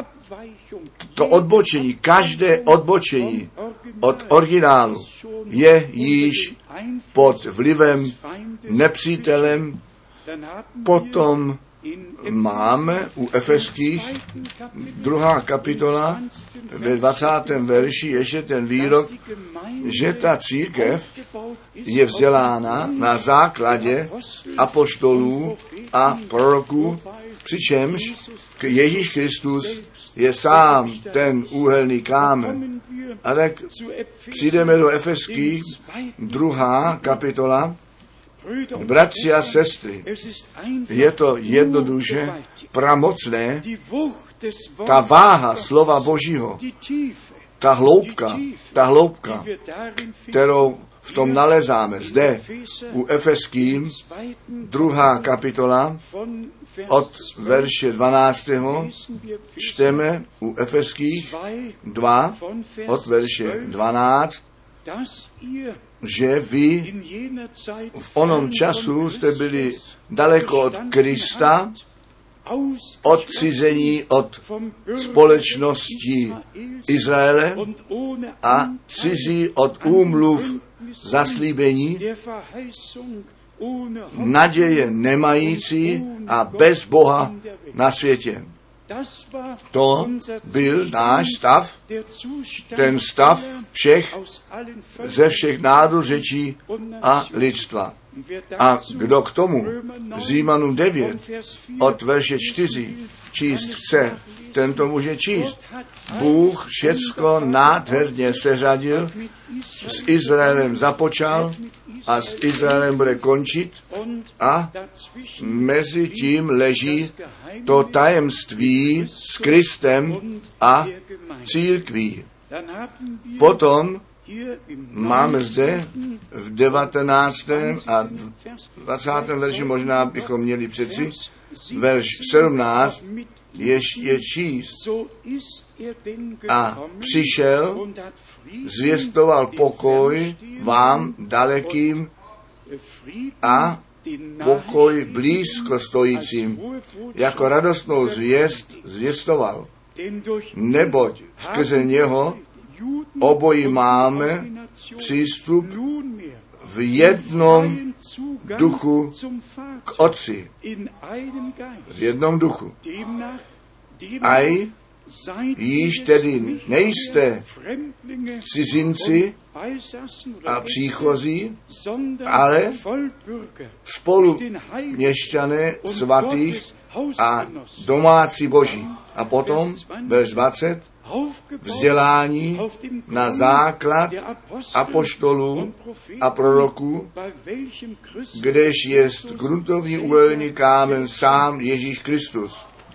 to odbočení, každé odbočení od originálu je již pod vlivem nepřítelem. Potom máme u Efeských 2. kapitola ve 20. verši ještě ten výrok, že ta církev je vzdělána na základě apoštolů a proroků, přičemž Ježíš Kristus je sám ten úhelný kámen. A tak přijdeme do Efeských 2. kapitola. Bratři a sestry, je to jednoduše pramocné, ta váha slova Božího, ta hloubka, kterou v tom nalezáme zde u Efeským 2. kapitola od verše 12. čteme u Efeských 2 od verše 12, že vy v onom času jste byli daleko od Krista, odcizení od společnosti Izraele a cizí od úmluv zaslíbení, naděje nemající a bez Boha na světě. To byl náš stav, ten stav ze všech národů, řečí a lidstva. A kdo k tomu Římanům 9 od verše 4 číst chce, ten to může číst. Bůh všecko nádherně seřadil, s Izraelem započal a s Izraelem bude končit a mezi tím leží to tajemství s Kristem a církví. Potom máme zde v 19. a 20. verši, možná bychom měli přeci, verš 17, ještě číst. A přišel, zvěstoval pokoj vám dalekým a pokoj blízko stojícím, jako radostnou zvěst zvěstoval. Neboť skrze něho obojí máme přístup v jednom duchu k Otci. V jednom duchu. Aj již tedy nejste cizinci a příchozí, ale spoluměšťané svatých a domácí Boží. A potom, verš 20, vzdělání na základ apoštolů a proroků, kdež jest gruntovní úhelný kámen sám Ježíš Kristus.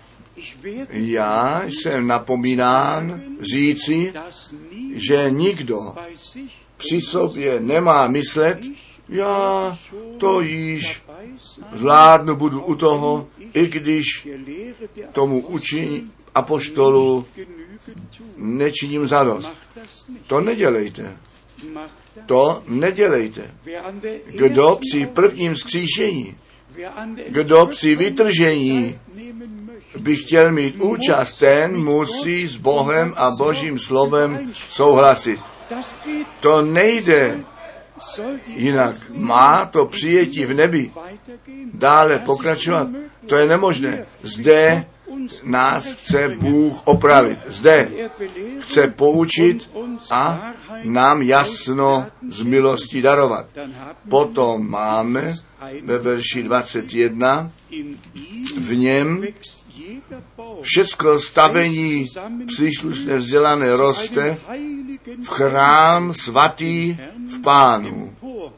Já jsem napomínán říci, že nikdo při sobě nemá myslet, já to již zvládnu, budu u toho, i když tomu učení apoštolu nečiním zadost. To nedělejte. To nedělejte. Kdo při prvním vzkříšení, kdo při vytržení by chtěl mít účast, ten musí s Bohem a Božím slovem souhlasit. To nejde jinak. Má to přijetí v nebi dále pokračovat. To je nemožné. Zde nás chce Bůh opravit. Zde chce poučit a nám jasno z milosti darovat. Potom máme ve verši 21 v něm všecko stavení příslušné vzdělané roste v chrám svatý v Pánu,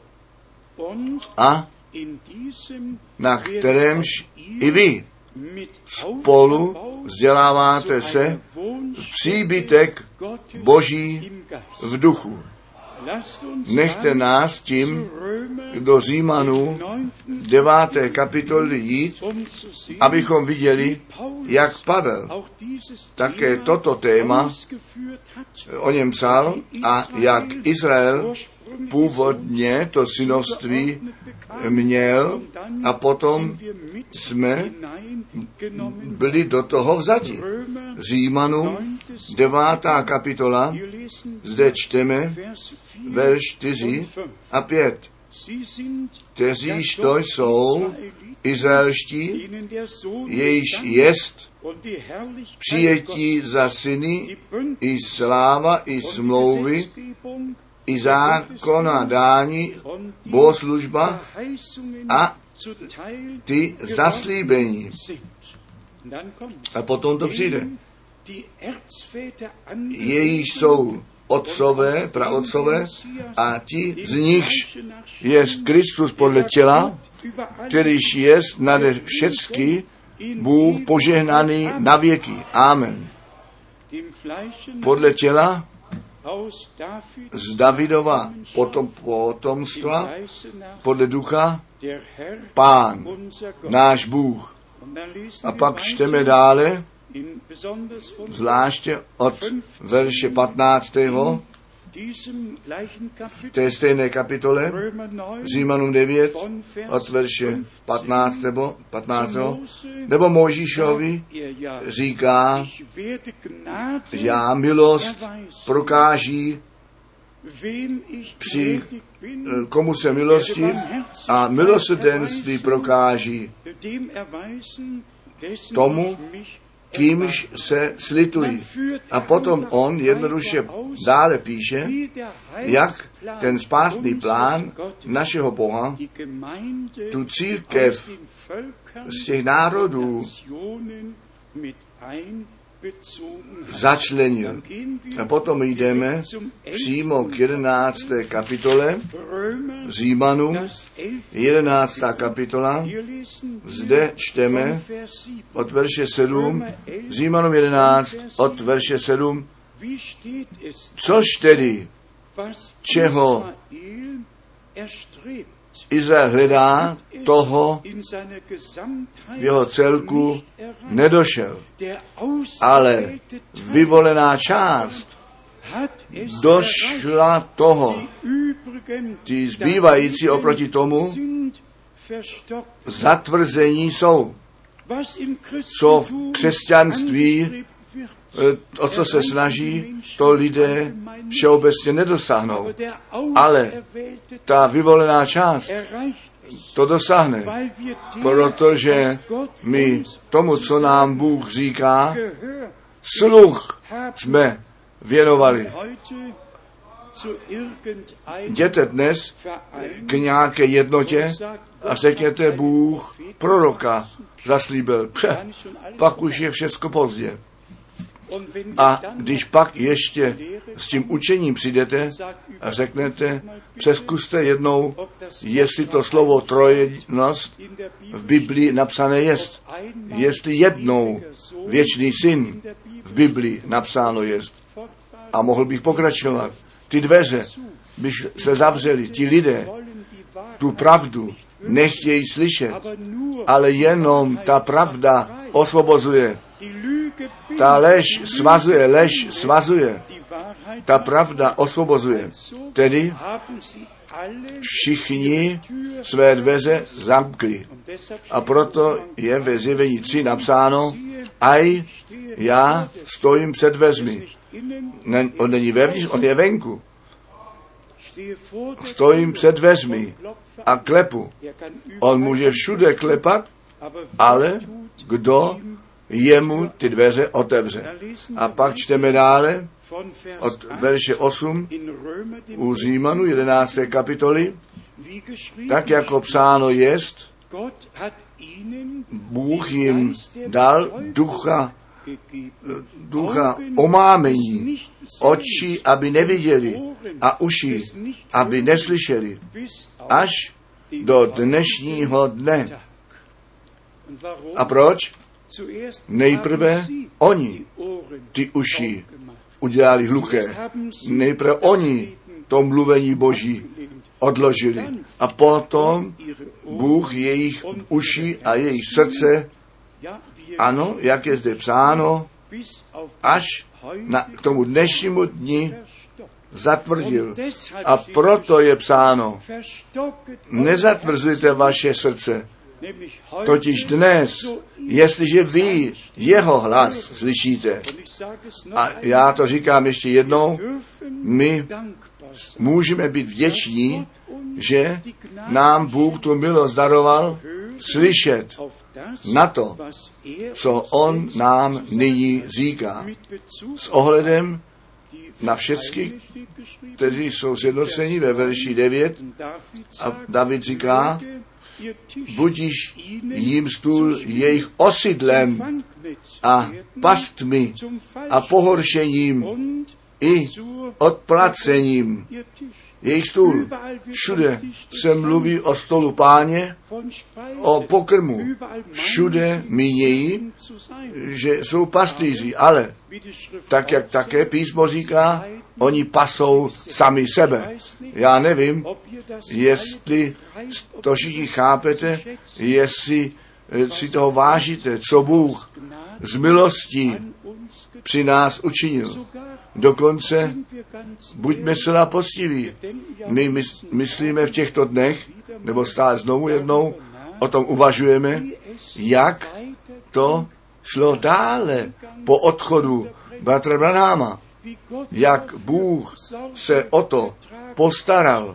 a na kterémž i vy spolu vzděláváte se v příbytek Boží v duchu. Nechte nás tím do Římanů 9. kapitoly jít, abychom viděli, jak Pavel také toto téma o něm psal a jak Izrael původně to synovství měl a potom jsme byli do toho vzati. Římanům 9. kapitola, zde čteme verš 4 a 5. Kteříž to jsou izraelští, jejíž jest přijetí za syny, i sláva, i smlouvy, i zákona dání, bohoslužba a ty zaslíbení. A potom to přijde. Jejíž jsou otcové, praotcové a ti z nichž jest Kristus podle těla, kterýž jest nade všecky Bůh požehnaný na věky. Amen. Podle těla z Davidova potomstva, podle ducha Pán, náš Bůh, A pak čteme dále, zvláště od verše 15. té stejné kapitole, Římanům 9, od verše 15. Nebo Mojžíšovi říká, já milost prokáží při komu se milostiv a milosrdenství prokáží tomu, kýmž se slitují. A potom on jednoduše dále píše, jak ten spásný plán našeho Boha, tu církev z těch národů začlenil. A potom jdeme přímo k 11. kapitole Římanům, 11. kapitola, zde čteme od verše 7, Římanům 11, od verše 7, což tedy, čeho Izrael hledá, toho v jeho celku nedošel. Ale vyvolená část došla toho. Ty zbývající oproti tomu zatvrzení jsou. Co v křesťanství, o co se snaží, to lidé všeobecně nedosáhnou. Ale ta vyvolená část to dosáhne, protože my tomu, co nám Bůh říká, sluch jsme věnovali. Jděte dnes k nějaké jednotě a řekněte, Bůh proroka zaslíbil. Pak už je všecko pozdě. A když pak ještě s tím učením přijdete a řeknete, přeskuste jednou, jestli to slovo trojnost v Biblii napsané jest. Jestli jednou věčný syn v Biblii napsáno jest. A mohl bych pokračovat. Ty dveře by se zavřely, ti lidé tu pravdu nechtějí slyšet, ale jenom ta pravda osvobozuje. Ta lež svazuje. Ta pravda osvobozuje. Tedy všichni své dveře zamkli. A proto je ve Zjevení 3 napsáno, aj já stojím před dveřmi. On není vevnitř, on je venku. Stojím před dveřmi a klepu. On může všude klepat, ale kdo jemu ty dveře otevře. A pak čteme dále od verše 8 u Římanů 11. kapitoly, tak jako psáno jest, Bůh jim dal ducha omámení, oči, aby neviděli a uši, aby neslyšeli, až do dnešního dne. A proč? Nejprve oni ty uši udělali hluché. Nejprve oni to mluvení Boží odložili. A potom Bůh jejich uši a jejich srdce, ano, jak je zde psáno, až k tomu dnešnímu dni zatvrdil. A proto je psáno, nezatvrzujte vaše srdce. Totiž dnes, jestliže vy jeho hlas slyšíte, a já to říkám ještě jednou, my můžeme být vděční, že nám Bůh tu milost daroval slyšet na to, co on nám nyní říká. S ohledem na všechny, kteří jsou sjednoceni ve verši 9, a David říká, budíš jim stůl jejich osidlem a pastmi a pohoršením i odplacením. Jejich stůl. Všude se mluví o stolu Páně, o pokrmu. Všude mínějí, že jsou pastýři, ale tak, jak také písmo říká, oni pasou sami sebe. Já nevím, jestli to všichni chápete, jestli si toho vážíte, co Bůh z milostí při nás učinil. Dokonce buďme celá poctiví. My myslíme v těchto dnech, nebo stále znovu jednou, o tom uvažujeme, jak to šlo dále po odchodu bratra Branhama. Jak Bůh se o to postaral,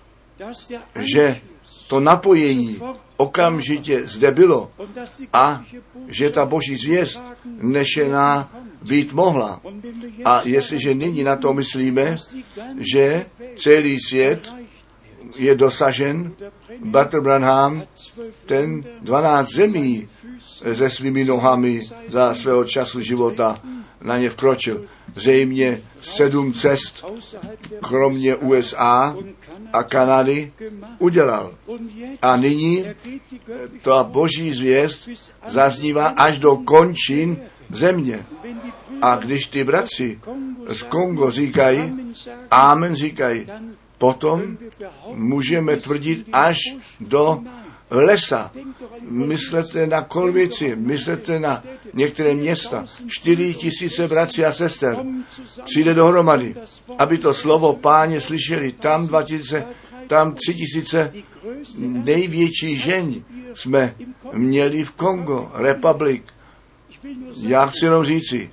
že to napojení okamžitě zde bylo a že ta boží zvěst nešená být mohla. A jestliže nyní na to myslíme, že celý svět je dosažen, bratr Branham, ten 12 zemí se svými nohami za svého času života na ně vkročil. Zřejmě 7 cest, kromě USA a Kanady, udělal. A nyní ta boží zvěst zaznívá až do končin země. A když ty bratři z Kongo říkají, amen říkají, potom můžeme tvrdit až do lesa. Myslete na Kolvici, myslete na některé města. 4 000 bratří a sester přijde dohromady, aby to slovo Páně slyšeli. Tam 2 000, tam 3 000. Největší žeň jsme měli v Kongo, Republik. Já chci jenom říci,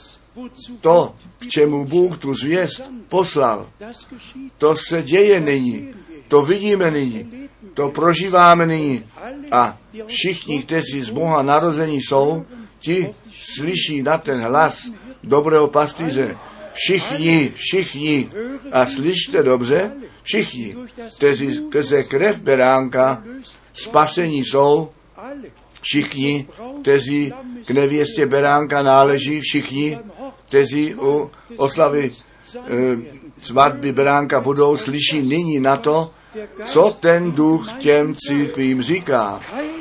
to, k čemu Bůh tu zvěst poslal, to se děje nyní, to vidíme nyní, to prožíváme nyní. A všichni, kteří z Boha narození jsou, ti slyší na ten hlas dobrého pastýře. Všichni, a slyšte dobře, všichni, kteří krev beránka spasení jsou, všichni, kteří k nevěstě beránka náleží, všichni, kteří u oslavy svatby beránka budou, slyší nyní na to, co ten duch těm církvím říká.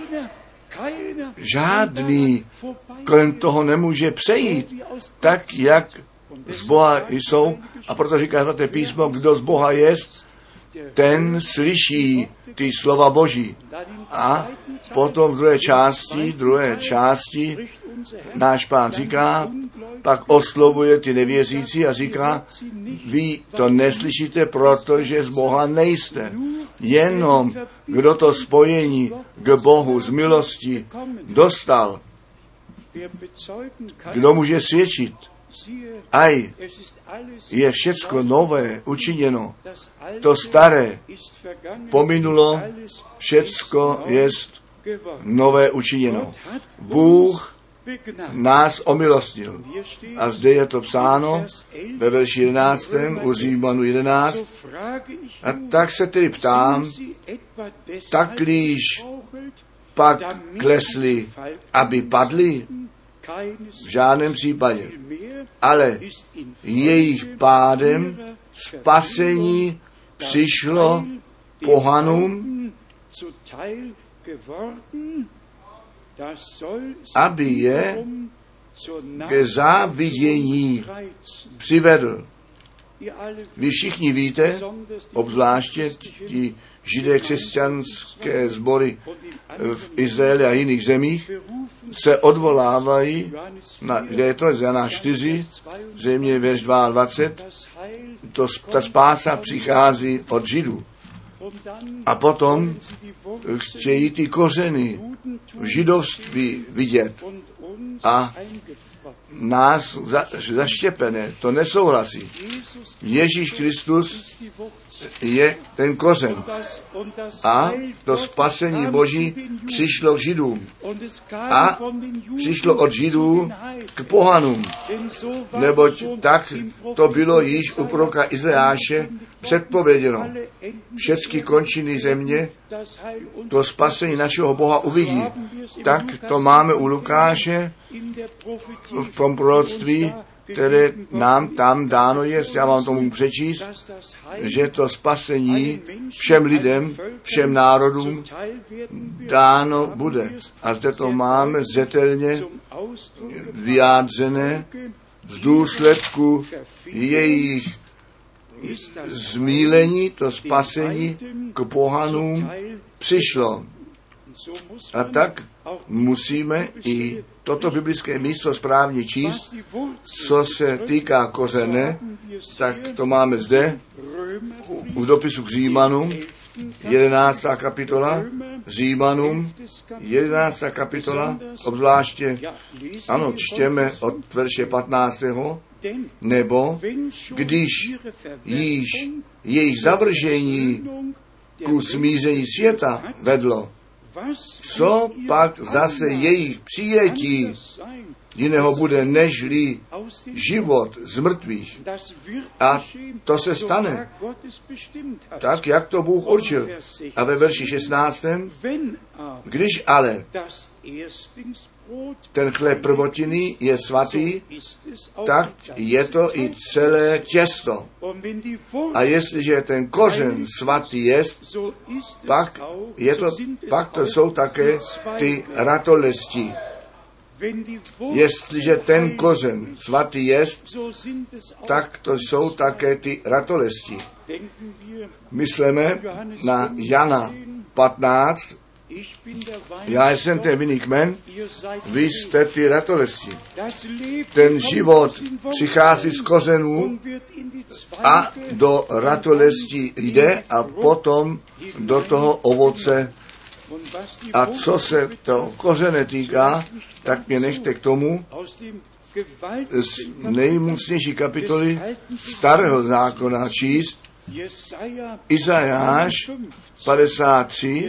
Žádný kolem toho nemůže přejít, tak jak z Boha jsou. A proto říká svaté písmo, kdo z Boha jest, ten slyší ty slova Boží. A potom v druhé části náš Pán říká, pak oslovuje ty nevěřící a říká, vy to neslyšíte, protože z Boha nejste. Jenom kdo to spojení k Bohu z milosti dostal, kdo může svědčit, aj je všecko nové učiněno, to staré pominulo, všecko jest nové učiněno. Bůh nás omilostnil. A zde je to psáno ve verši 11. u Římanů 11. A tak se tedy ptám, taklíž pak klesli, aby padli? V žádném případě. Ale jejich pádem spasení přišlo pohanům, aby je ke závidění přivedl. Vy všichni víte, obzvláště ti židé křesťanské sbory v Izraeli a jiných zemích, se odvolávají, kde je to z Jana 4, zřejmě verš 22, ta spása přichází od Židů. A potom chtějí ty kořeny v židovství vidět a nás zaštěpené, to nesouhlasí. Ježíš Kristus je ten kořen. A to spasení Boží přišlo k Židům. A přišlo od Židů k pohanům. Neboť tak to bylo již u proroka Izajáše předpověděno. Všechny končiny země to spasení našeho Boha uvidí. Tak to máme u Lukáše v tom proroctví, které nám tam dáno je, já vám tomu přečíst, že to spasení všem lidem, všem národům dáno bude. A zde to máme zřetelně vyjádřené z důsledku jejich zmílení, to spasení k pohanům přišlo. A tak musíme i toto biblické místo správně číst. Co se týká kořene, tak to máme zde u dopisu k Římanům, 11. kapitola, Římanům, 11. kapitola, obzvláště, ano, čtěme od verše 15. Nebo když již jejich zavržení ku smíření světa vedlo, co pak zase jejich přijetí jiného bude, nežli život z mrtvých. A to se stane tak, jak to Bůh určil. A ve verši 16. Když ale ten chléb prvotiny je svatý, tak je to i celé těsto. A jestliže ten kořen svatý jest, pak to jsou také ty ratolesti. Jestliže ten kořen svatý jest, tak to jsou také ty ratolesti. Myslíme na Jana 15. Já jsem ten vinný kmen, vy jste ty ratolesti. Ten život přichází z kořenů a do ratolestí jde a potom do toho ovoce. A co se toho kořene týká, tak mě nechte k tomu z nejmocnější kapitoly Starého zákona číst Izajáš 53,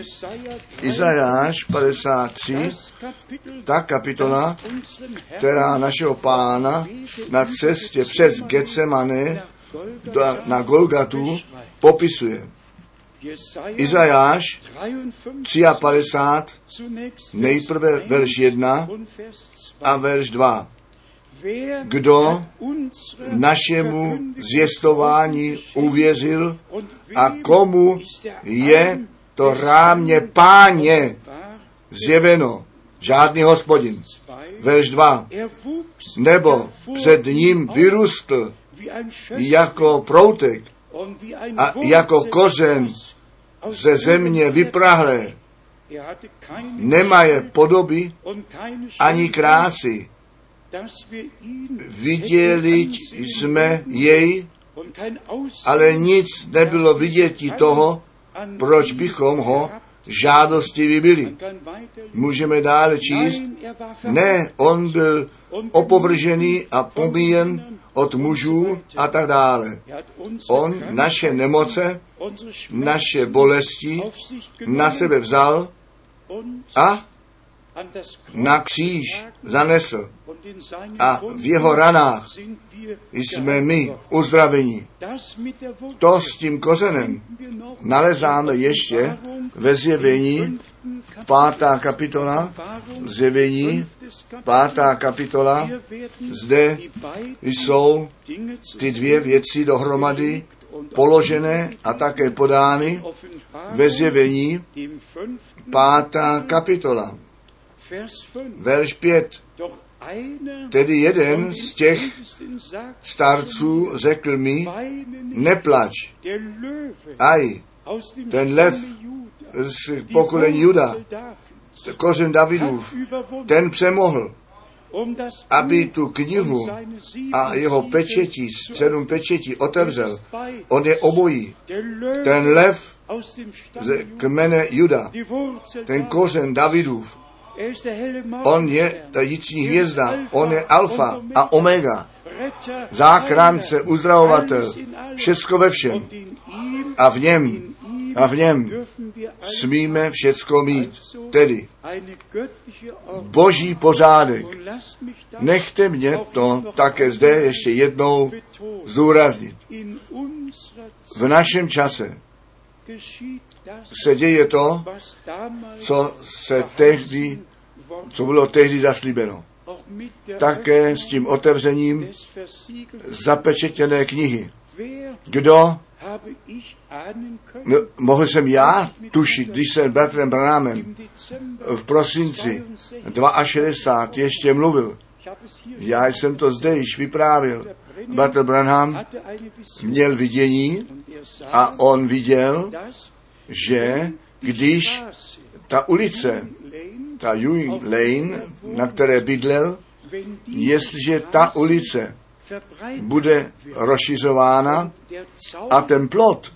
ta kapitola, která našeho Pána na cestě přes Getsemane na Golgatu popisuje. Izajáš 53, nejprve verš 1 a verš 2. Kdo našemu zvěstování uvěřil a komu je to rámě Páně zjeveno, žádný Hospodin. Verš 2. Nebo před ním vyrůstl jako proutek a jako kořen ze země vyprahlé. Nemaje podoby ani krásy. Viděli jsme jej, ale nic nebylo viděti toho, proč bychom ho žádostiví byli. Můžeme dále číst. Ne, on byl opovržený a pomíjen od mužů a tak dále. On naše nemoce, naše bolesti na sebe vzal a na kříž zanesl. A v jeho ranách jsme my uzdravení. To s tím kořenem nalezáme ještě ve Zjevení, 5. kapitola, Zjevení, 5. kapitola, zde jsou ty dvě věci dohromady položené a také podány ve Zjevení, 5. kapitola, verš 5. Tedy jeden z těch starců řekl mi, neplač, aj, ten lev z pokolení Juda, kořen Davidův, ten přemohl, aby tu knihu a jeho pečetí, 7 pečetí otevřel. On je obojí. Ten lev z kmene Juda, ten kořen Davidův, on je ta jíční hvězda, on je alfa a omega, záchránce, uzdravovatel, všecko ve všem. A v něm smíme všecko mít, tedy boží pořádek. Nechte mě to také zde ještě jednou zdůraznit. V našem čase se děje to, co bylo tehdy zaslíbeno. Také s tím otevřením zapečetěné knihy. Kdo mohl jsem já tušit, když jsem s bratrem Branhamem v prosinci 62 ještě mluvil. Já jsem to zde již vyprávěl. Bratr Branham měl vidění a on viděl, že když ta ulice, ta Ewing Lane, na které bydlel, jestliže ta ulice bude rozšiřována a ten plot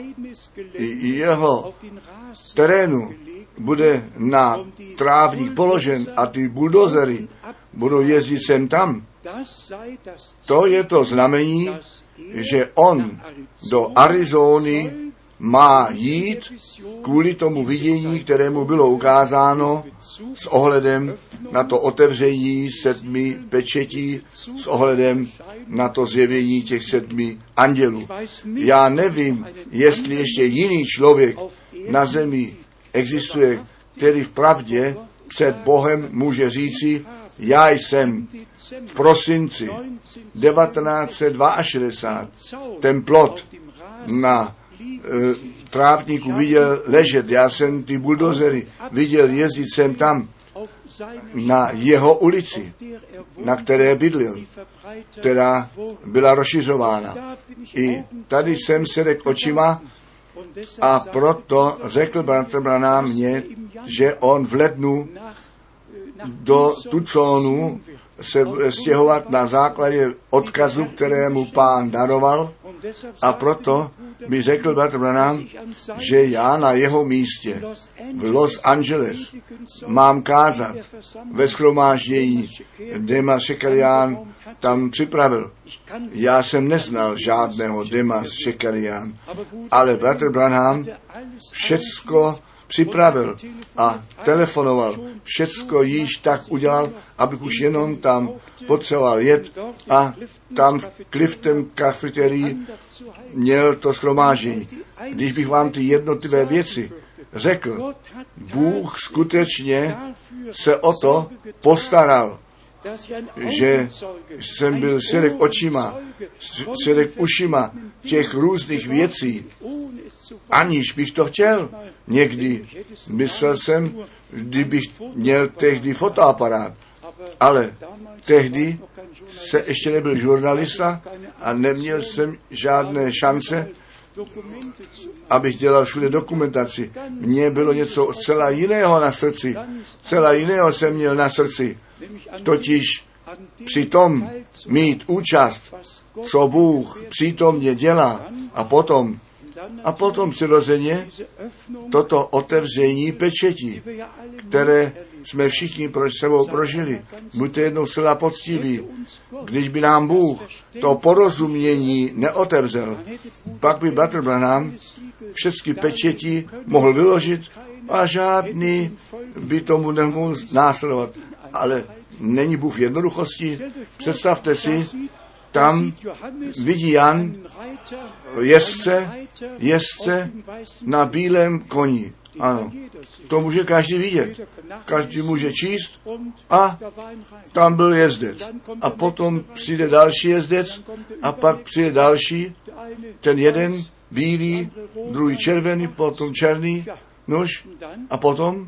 jeho terénu bude na trávník položen a ty buldozery budou jezdit sem tam, to je to znamení, že on do Arizony má jít kvůli tomu vidění, kterému bylo ukázáno s ohledem na to otevření 7 pečetí, s ohledem na to zjevení těch 7 andělů. Já nevím, jestli ještě jiný člověk na zemi existuje, který v pravdě před Bohem může říci, já jsem v prosinci 1962 ten plot na trávníku viděl ležet. Já jsem ty buldozery viděl jezdit sem tam na jeho ulici, na které bydlel, která byla rozšiřována. I tady jsem se řekl očima a proto řekl bratr Branham mě, že on v lednu do Tucsonu se stěhovat na základě odkazu, kterému Pán daroval, a proto mi řekl bratr Branham, že já na jeho místě v Los Angeles mám kázat ve shromáždění. Demas Shekarian tam připravil. Já jsem neznal žádného Demas Shekarian, ale bratr Branham všecko připravil a telefonoval. Všecko již tak udělal, abych už jenom tam potřeboval jet a tam v Clifton kafeterii měl to shromáždění. Když bych vám ty jednotlivé věci řekl, Bůh skutečně se o to postaral, že jsem byl svědek očima, svědek ušima těch různých věcí, aniž bych to chtěl. Někdy myslel jsem, kdybych měl tehdy fotoaparát, ale tehdy se ještě nebyl žurnalista a neměl jsem žádné šance, abych dělal všude dokumentaci. Mně bylo něco zcela jiného na srdci. Zcela jiného jsem měl na srdci. Totiž při tom mít účast, co Bůh přítomně dělá a potom přirozeně toto otevření pečetí, které jsme všichni sebou prožili. Buďte jednou zcela poctiví. Když by nám Bůh to porozumění neotevřel, pak by bratr Branham všechny pečetí mohl vyložit a žádný by tomu nemohl následovat. Ale není Bůh v jednoduchosti. Představte si, tam vidí Jan jezdce na bílém koni. Ano, to může každý vidět. Každý může číst a tam byl jezdec. A potom přijde další jezdec a pak přijde další, ten jeden bílý, druhý červený, potom černý, nož a potom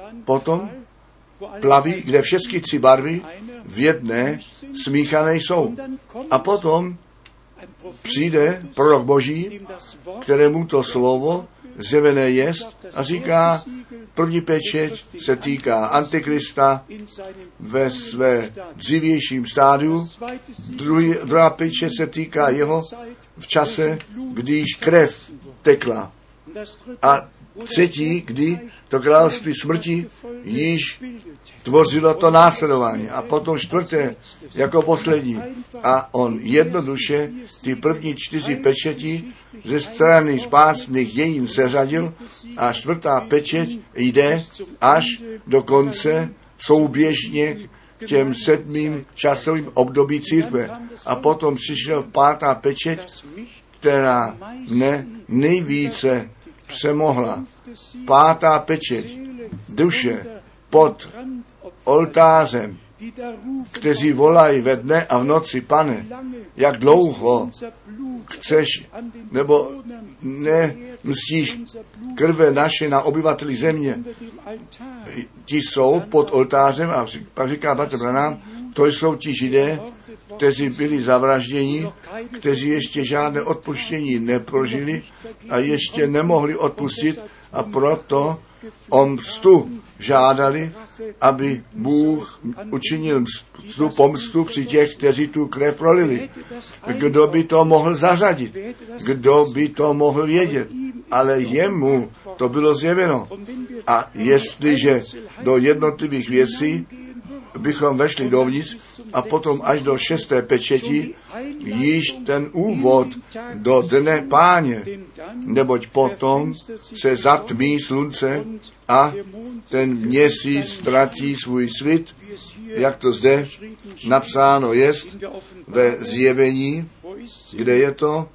plaví, kde všechny 3 barvy v jedné smíchané jsou. A potom přijde prorok Boží, kterému to slovo zjevené jest a říká, první pečeť se týká Antikrista ve své dřívějším stádiu, druhá pečeť se týká jeho v čase, když krev tekla. A třetí, kdy to království smrti již tvořilo to následování. A potom 4. jako poslední. A on jednoduše ty první 4 pečeti ze strany spásných dějin seřadil a 4. pečeť jde až do konce souběžně k těm 7. časovým období církve. A potom přišel 5. pečeť, která mne nejvíce přemohla. 5. pečeť, duše pod oltářem, kteří volají ve dne a v noci, Pane, jak dlouho chceš, nebo nemstíš krve naše na obyvateli země. Ti jsou pod oltářem a pak říká bratr Branham, to jsou ti Židé, kteří byli zavražděni, kteří ještě žádné odpuštění neprožili a ještě nemohli odpustit a proto o mstu žádali, aby Bůh učinil pomstu při těch, kteří tu krev prolili. Kdo by to mohl zařadit? Kdo by to mohl vědět? Ale jemu to bylo zjeveno. A jestliže do jednotlivých věcí bychom vešli dovnitř a potom až do 6. pečeti, již ten úvod do dne Páně, neboť potom se zatmí slunce a ten měsíc ztratí svůj svit, jak to zde napsáno jest ve zjevení, kde je to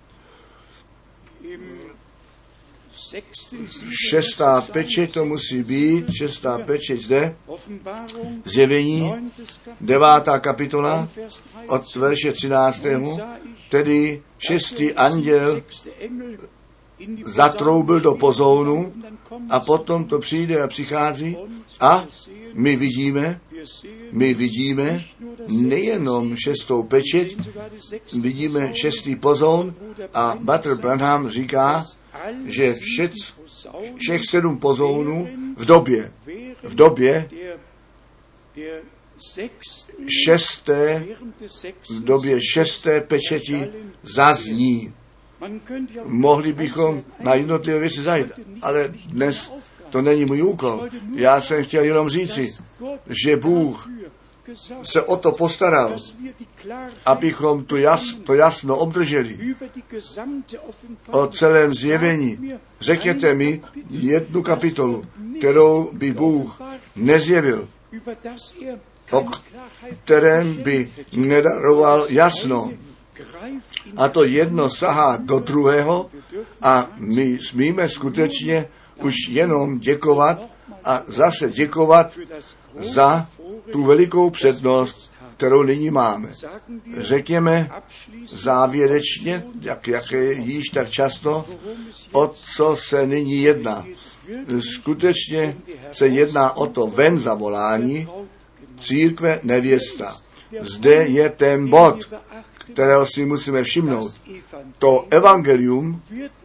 6. pečeť, to musí být, 6. pečeť zde, zjevení, 9. kapitola, od verše 13. Tedy 6. anděl zatroubil do pozounu a potom to přijde a přichází a my vidíme nejenom 6. pečeť, vidíme 6. pozoun a Bratr Branham říká, že všech 7 pozounů v době 6. pečeti zazní. Mohli bychom na jednotlivé věci zajít, ale dnes to není můj úkol. Já jsem chtěl jenom říci, že Bůh se o to postaral, abychom to jasno obdrželi o celém zjevení. Řekněte mi jednu kapitolu, kterou by Bůh nezjevil, o kterém by nedaroval jasno. A to jedno sahá do druhého a my smíme skutečně už jenom děkovat a zase děkovat za tu velikou přednost, kterou nyní máme. Řekněme závěrečně, jak je již tak často, o co se nyní jedná. Skutečně se jedná o to ven zavolání církve nevěsta. Zde je ten bod, kterého si musíme všimnout. To evangelium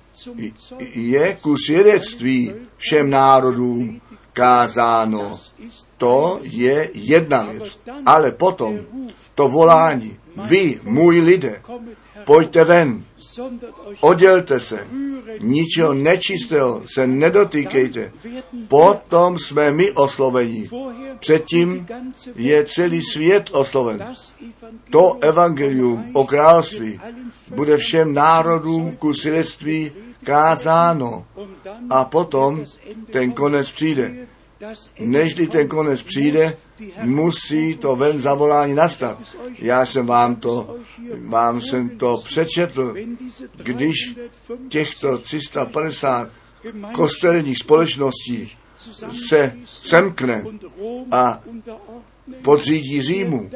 je ku svědectví všem národům kázáno. To je jedna věc. Ale potom to volání, vy, můj lidé, pojďte ven, oddělte se, ničeho nečistého se nedotýkejte. Potom jsme my osloveni. Předtím je celý svět osloven. To evangelium o království bude všem národům ku svědectví kázáno. A potom ten konec přijde. Nežli ten konec přijde, musí to ven zavolání nastat. Já jsem vám to přečetl, když těchto 350 kostelních společností se semkne a podřídí Římu.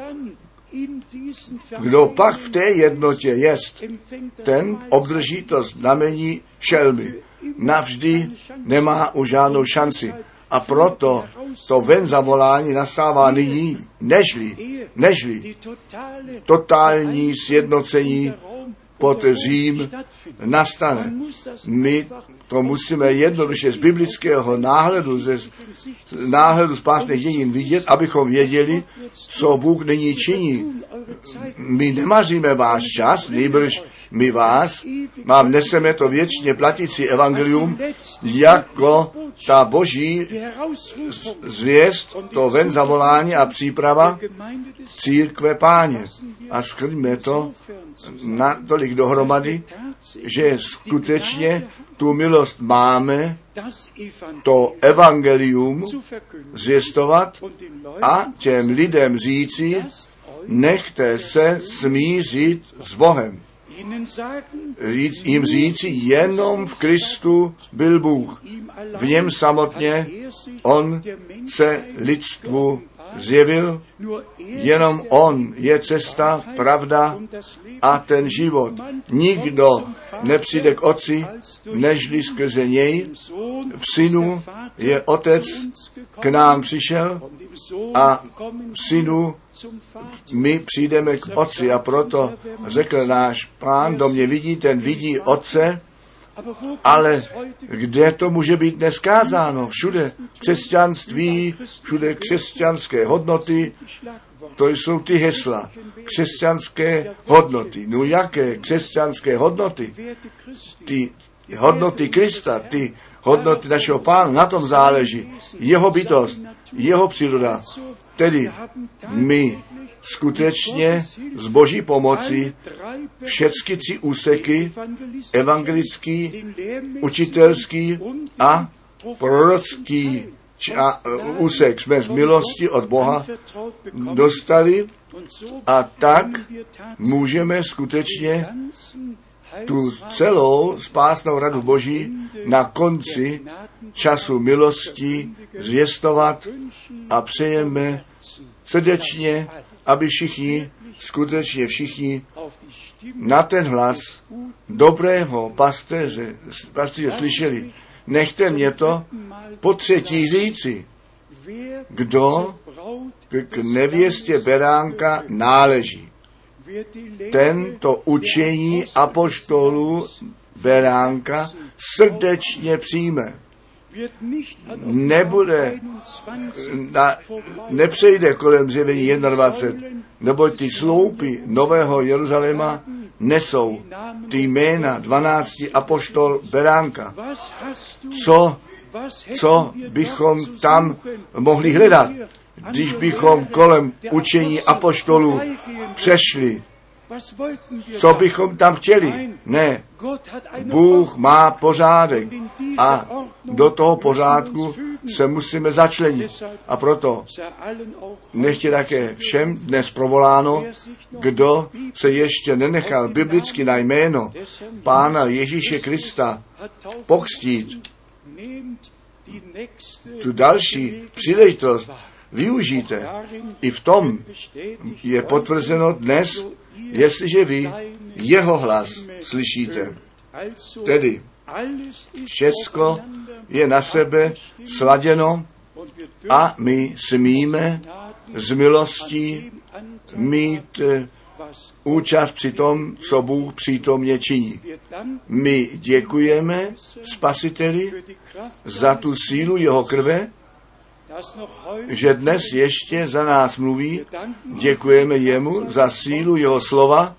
Kdo pak v té jednotě jest, ten obdrží to znamení šelmy. Navždy nemá už žádnou šanci. A proto to ven zavolání nastává nyní, nežli totální sjednocení pod Řím nastane. My to musíme jednoduše z biblického náhledu, z náhledu spásných dějin vidět, abychom věděli, co Bůh nyní činí. My nemaříme váš čas, nýbrž my vám neseme to věčně platící evangelium jako ta boží zvěst, to ven zavolání a příprava církve Páně. A shrňme to natolik dohromady, že skutečně tu milost máme, to evangelium zvěstovat a těm lidem říci, nechte se smířit s Bohem. Jim říci, jenom v Kristu byl Bůh. V něm samotně on se lidstvu zjevil, jenom on je cesta, pravda a ten život. Nikdo nepřijde k Otci, nežli skrze něj. V Synu je Otec k nám přišel a v Synu my přijdeme k Otci a proto řekl náš Pán, kdo mě vidí, ten vidí Otce Ale kde to může být dnes kázáno? Všude křesťanství, všude křesťanské hodnoty, to jsou ty hesla. Křesťanské hodnoty. No jaké křesťanské hodnoty? Ty hodnoty Krista, ty hodnoty našeho Pána, na tom záleží. Jeho bytost, jeho příroda. Tedy my skutečně z Boží pomoci všechny tři úseky, evangelický, učitelský a prorocký úsek jsme z milosti od Boha dostali a tak můžeme skutečně tu celou spásnou radu Boží na konci času milosti zvěstovat a přejeme srdečně, aby všichni, skutečně všichni, na ten hlas dobrého pastýře slyšeli. Nechte mě to po třetí říci, kdo k nevěstě beránka náleží. Tento učení apoštolů beránka srdečně přijme. Nepřejde kolem zjevení 21, neboť ty sloupy Nového Jeruzaléma nesou ty jména 12 apoštol beránka. Co bychom tam mohli hledat, když bychom kolem učení apoštolů přešli? Co bychom tam chtěli? Ne. Bůh má pořádek a do toho pořádku se musíme začlenit. A proto nechtě také všem dnes provoláno, kdo se ještě nenechal biblicky na jméno Pána Ježíše Krista pokřtít. Tu další příležitost využijte. I v tom je potvrzeno dnes, jestliže vy jeho hlas slyšíte. Tedy všecko je na sebe sladěno a my smíme z milostí mít účast při tom, co Bůh přítomně činí. My děkujeme Spasiteli za tu sílu jeho krve, že dnes ještě za nás mluví. Děkujeme jemu za sílu jeho slova,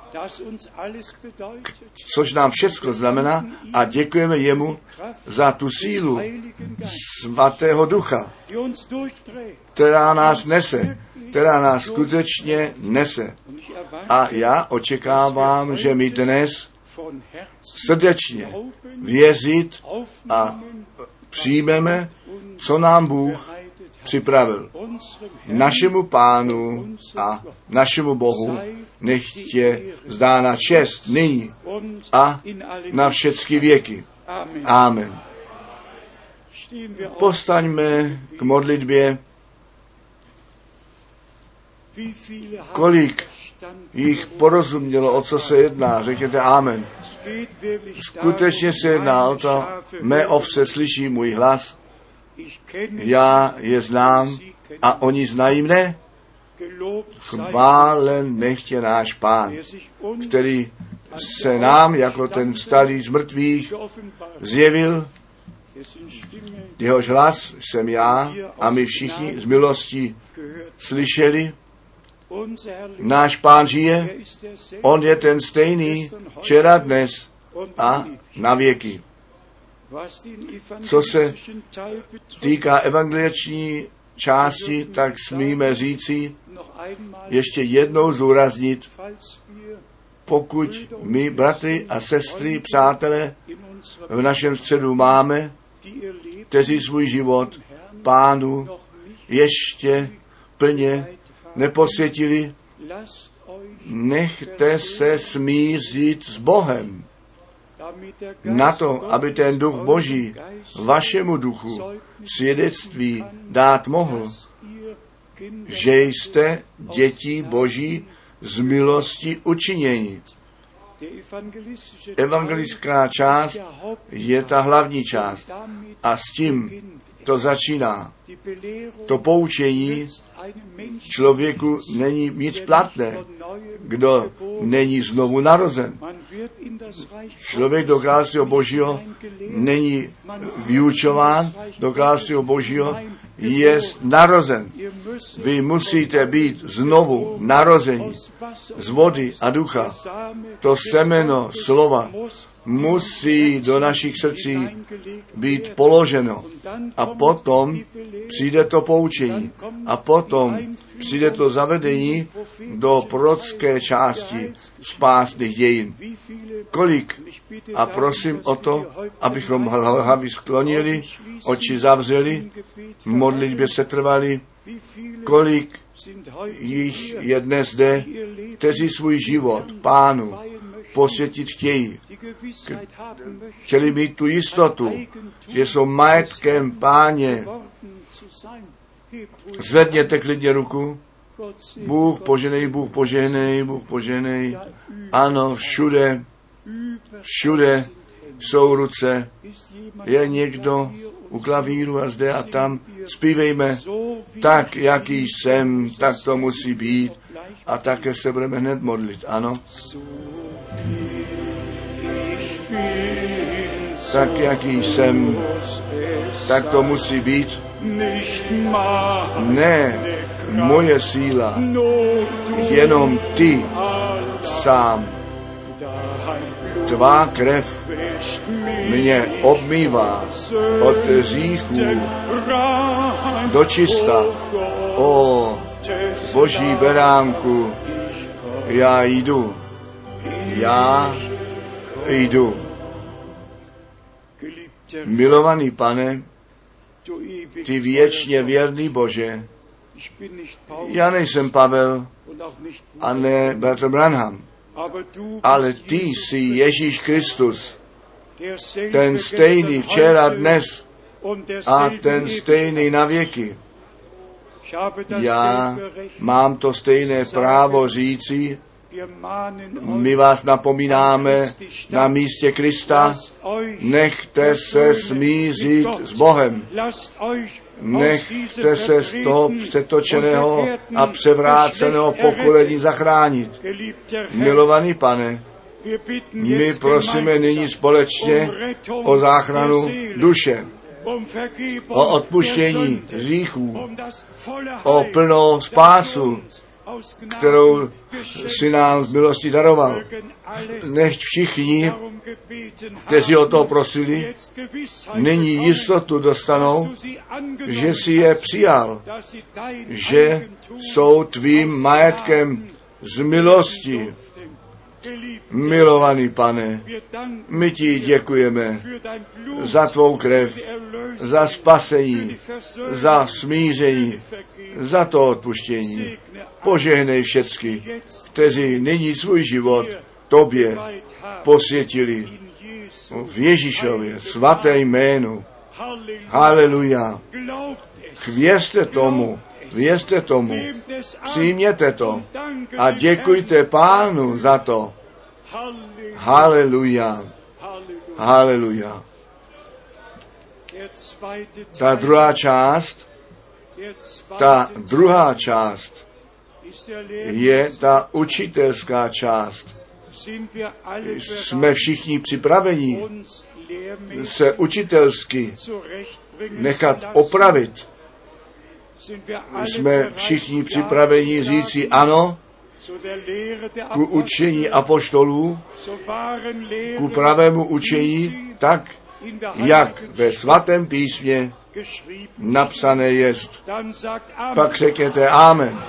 což nám všecko znamená, a děkujeme jemu za tu sílu svatého ducha, která nás nese, která nás skutečně nese. A já očekávám, že my dnes srdečně věřit a přijmeme, co nám Bůh připravil. Našemu Pánu a našemu Bohu nechtě zdána čest nyní a na všechny věky. Amen. Postaňme k modlitbě. Kolik jich porozumělo, o co se jedná, řekněte amen. Skutečně se jedná o to, mé ovce slyší můj hlas, já je znám a oni znají mne. Chválen nechtě náš Pán, který se nám jako ten vstalý z mrtvých zjevil. Jehož hlas jsem já a my všichni z milosti slyšeli. Náš Pán žije, on je ten stejný včera, dnes a na věky. Co se týká evangeliční části, tak smíme říci, ještě jednou zdůraznit, pokud my, bratři a sestry, přátelé, v našem středu máme, kteří svůj život Pánu ještě plně neposvětili, nechte se smířit s Bohem. Na to, aby ten duch Boží vašemu duchu svědectví dát mohl, že jste děti Boží z milosti učinění. Evangelická část je ta hlavní část a s tím to začíná. To poučení člověku není nic platné, kdo není znovu narozen. Člověk do království Božího není vyučován, do království Božího je narozen. Vy musíte být znovu narození z vody a ducha. To semeno slova musí do našich srdcí být položeno. A potom přijde to poučení. A potom přijde to zavedení do prorocké části spásných dějin. Kolik? A prosím o to, abychom hlavy sklonili, oči zavřeli, v modlitbě se trvali. Kolik jich je dnes zde, kteří svůj život Pánu posvětit chtějí. Chtěli mít tu jistotu, že jsou majetkem Páně. Zvedněte klidně ruku. Bůh poženej, Bůh poženej, Bůh poženej. Ano, všude jsou ruce. Je někdo u klavíru a zde a tam. Zpívejme, tak, jaký jsem, tak to musí být. A také se budeme hned modlit, ano. Tak, jaký jsem, tak to musí být. Ne moje síla, jenom ty sám. Tvá krev mě obmývá od hříchů do čista. O Boží beránku, já jdu. Milovaný Pane, ty věčně věrný Bože, já nejsem Pavel a ne bratr Branham, ale ty jsi Ježíš Kristus, ten stejný včera, dnes a ten stejný na věky. Já mám to stejné právo říci, my vás napomínáme na místě Krista, nechte se smířit s Bohem. Nechte se z toho přetočeného a převráceného pokolení zachránit. Milovaný Pane, my prosíme nyní společně o záchranu duše, o odpuštění hříchů, o plnou spásu, kterou si nám z milosti daroval. Nechť všichni, kteří o to prosili, nyní jistotu dostanou, že si je přijal, že jsou tvým majetkem z milosti. Milovaný Pane, my ti děkujeme za tvou krev, za spasení, za smíření, za to odpuštění. Požehnej všecky, kteří nyní svůj život tobě posvětili v Ježíšově svaté jménu. Haleluja. Věřte tomu, přijměte to a děkujte Pánu za to. Haleluja. Haleluja. Ta druhá část je ta učitelská část. Jsme všichni připraveni se učitelsky nechat opravit. Jsme všichni připraveni říci ano ku učení apoštolů, ku pravému učení, tak, jak ve svatém písmě napsané jest. Pak řekněte amen.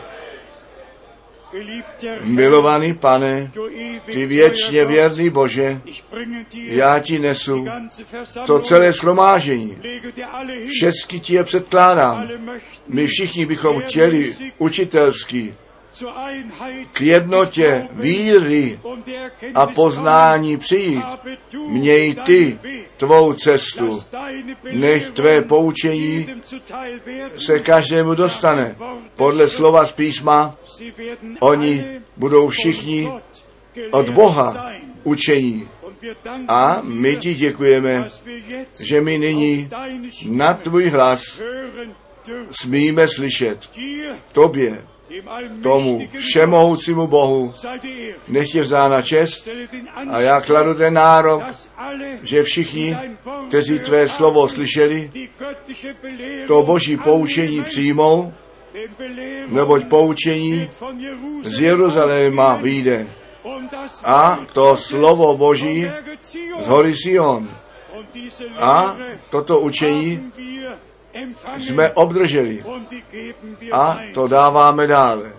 Milovaný Pane, ty věčně věrný Bože, já ti nesu to celé shromáždění. Všecky ti je předkládám. My všichni bychom chtěli učitelsky k jednotě víry a poznání přijít. Měj ty tvou cestu. Nech tvé poučení se každému dostane. Podle slova z písma, oni budou všichni od Boha učení. A my ti děkujeme, že my nyní na tvůj hlas smíme slyšet. Tobě tomu všemohoucímu Bohu nech je vzána čest a já kladu ten nárok, že všichni, kteří tvé slovo slyšeli, to boží poučení přijmou, neboť poučení z Jeruzaléma vyjde. A to slovo boží z hory Sion. A toto učení jsme obdrželi a to dáváme dále.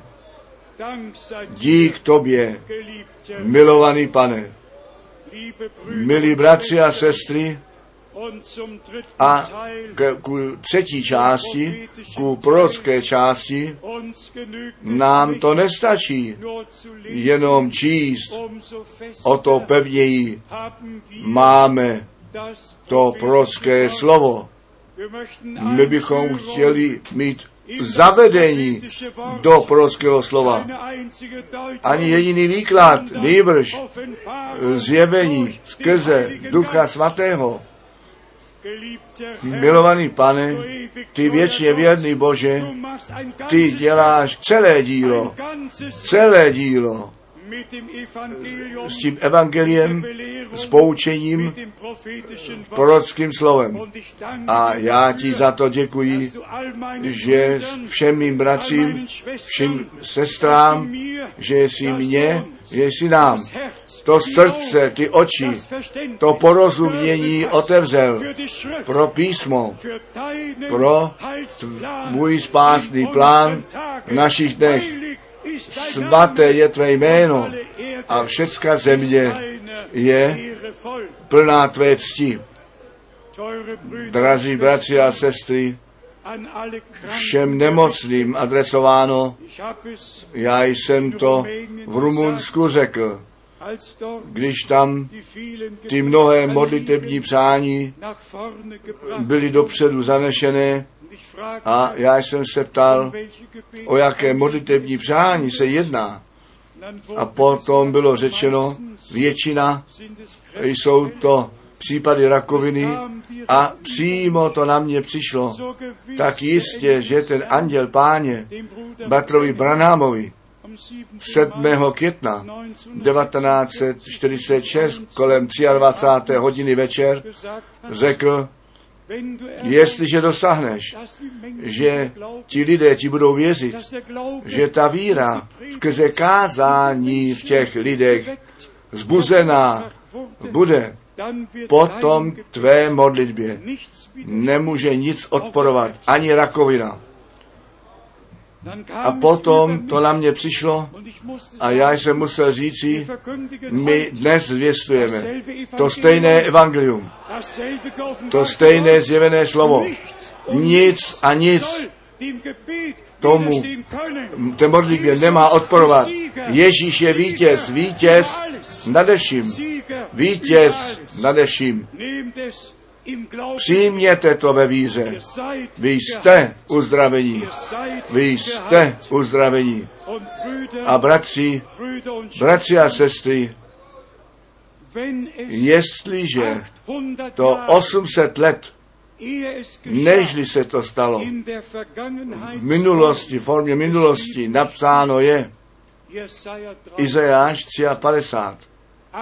Dík tobě, milovaný Pane, milí bratři a sestry, a ku třetí části, ku prorocké části, nám to nestačí jenom číst, o to pevněji máme to prorocké slovo. My bychom chtěli mít zavedení do prorockého slova. Ani jediný výklad, nýbrž zjevení skrze Ducha Svatého. Milovaný Pane, ty věčně věrný Bože, ty děláš celé dílo s tím evangeliem, s poučením, prorockým slovem. A já ti za to děkuji, že všem mým bratřím, všem sestrám, že jsi mě, že jsi nám to srdce, ty oči, to porozumění otevřel pro písmo, pro tvůj spásný plán v našich dnech. Svaté je tvé jméno a všecká země je plná tvé cti. Drazí bratři a sestry, všem nemocným adresováno, já jsem to v Rumunsku řekl, když tam ty mnohé modlitební přání byly dopředu zanešené, a já jsem se ptal, o jaké modlitební přání se jedná. A potom bylo řečeno, většina jsou to případy rakoviny a přímo to na mě přišlo. Tak jistě, že ten anděl Páně, bratrovi Branhamovi, 7. května 1946 kolem 23. hodiny večer řekl, jestliže dosáhneš, že ti lidé ti budou věřit, že ta víra skrze kázání v těch lidech zbuzená bude, potom tvé modlitbě nemůže nic odporovat, ani rakovina. A potom to na mě přišlo a já jsem musel říci, my dnes zvěstujeme to stejné evangelium, to stejné zjevené slovo. Nic a nic tomu té modlitbě nemá odporovat. Ježíš je vítěz nade vším. Vítěz nade vším. Přijměte to ve víře. Vy jste uzdravení. Vy jste uzdravení. A bratři a sestry, jestliže to 800 let, nežli se to stalo, v minulosti, v formě minulosti napsáno je, Izajáš 53,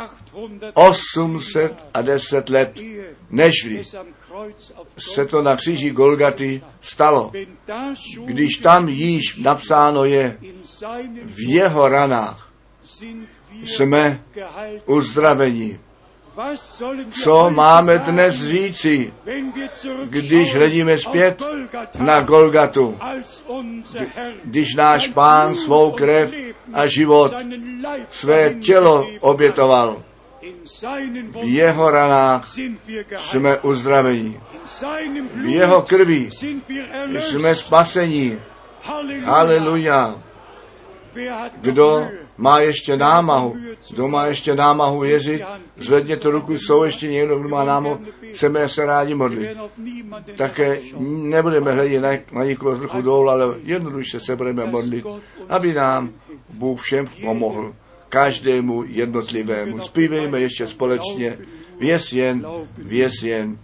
810 let, nežli se to na kříži Golgaty stalo. Když tam již napsáno je, v jeho ranách jsme uzdraveni. Co máme dnes říci, když hledíme zpět na Golgatu, když náš Pán svou krev a život, své tělo obětoval. V jeho ranách jsme uzdraveni. V jeho krvi jsme spaseni. Haleluja. Kdo má ještě námahu věřit, zvedněte ruku, jsou ještě někdo, kdo má námahu, chceme se rádi modlit. Také nebudeme hledět na nikoho z vrchu dolů, ale jednoduše se budeme modlit, aby nám Bůh všem pomohl, každému jednotlivému. Zpívejme ještě společně, věz jen.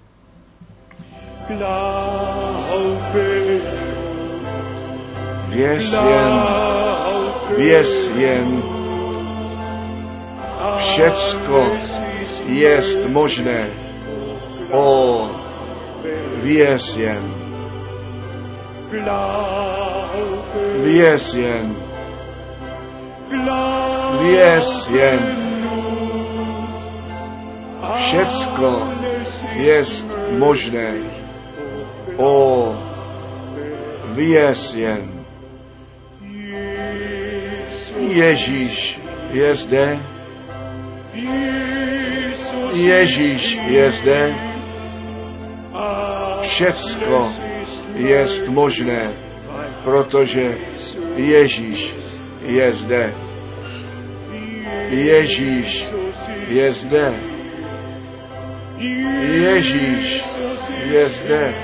Věz jen, všecko jest možné. O, věz jen. Věz jen. Věz jen. Všecko jest možné. O, věz jen. Ježíš je zde. Ježíš je zde. Všecko jest možné, protože Ježíš je zde. Ježíš je zde. Ježíš je zde.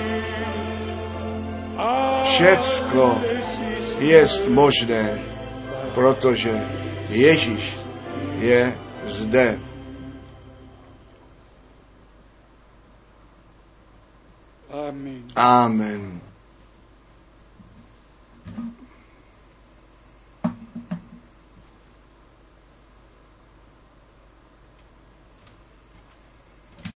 Všecko jest možné, protože Ježíš je zde. Amen.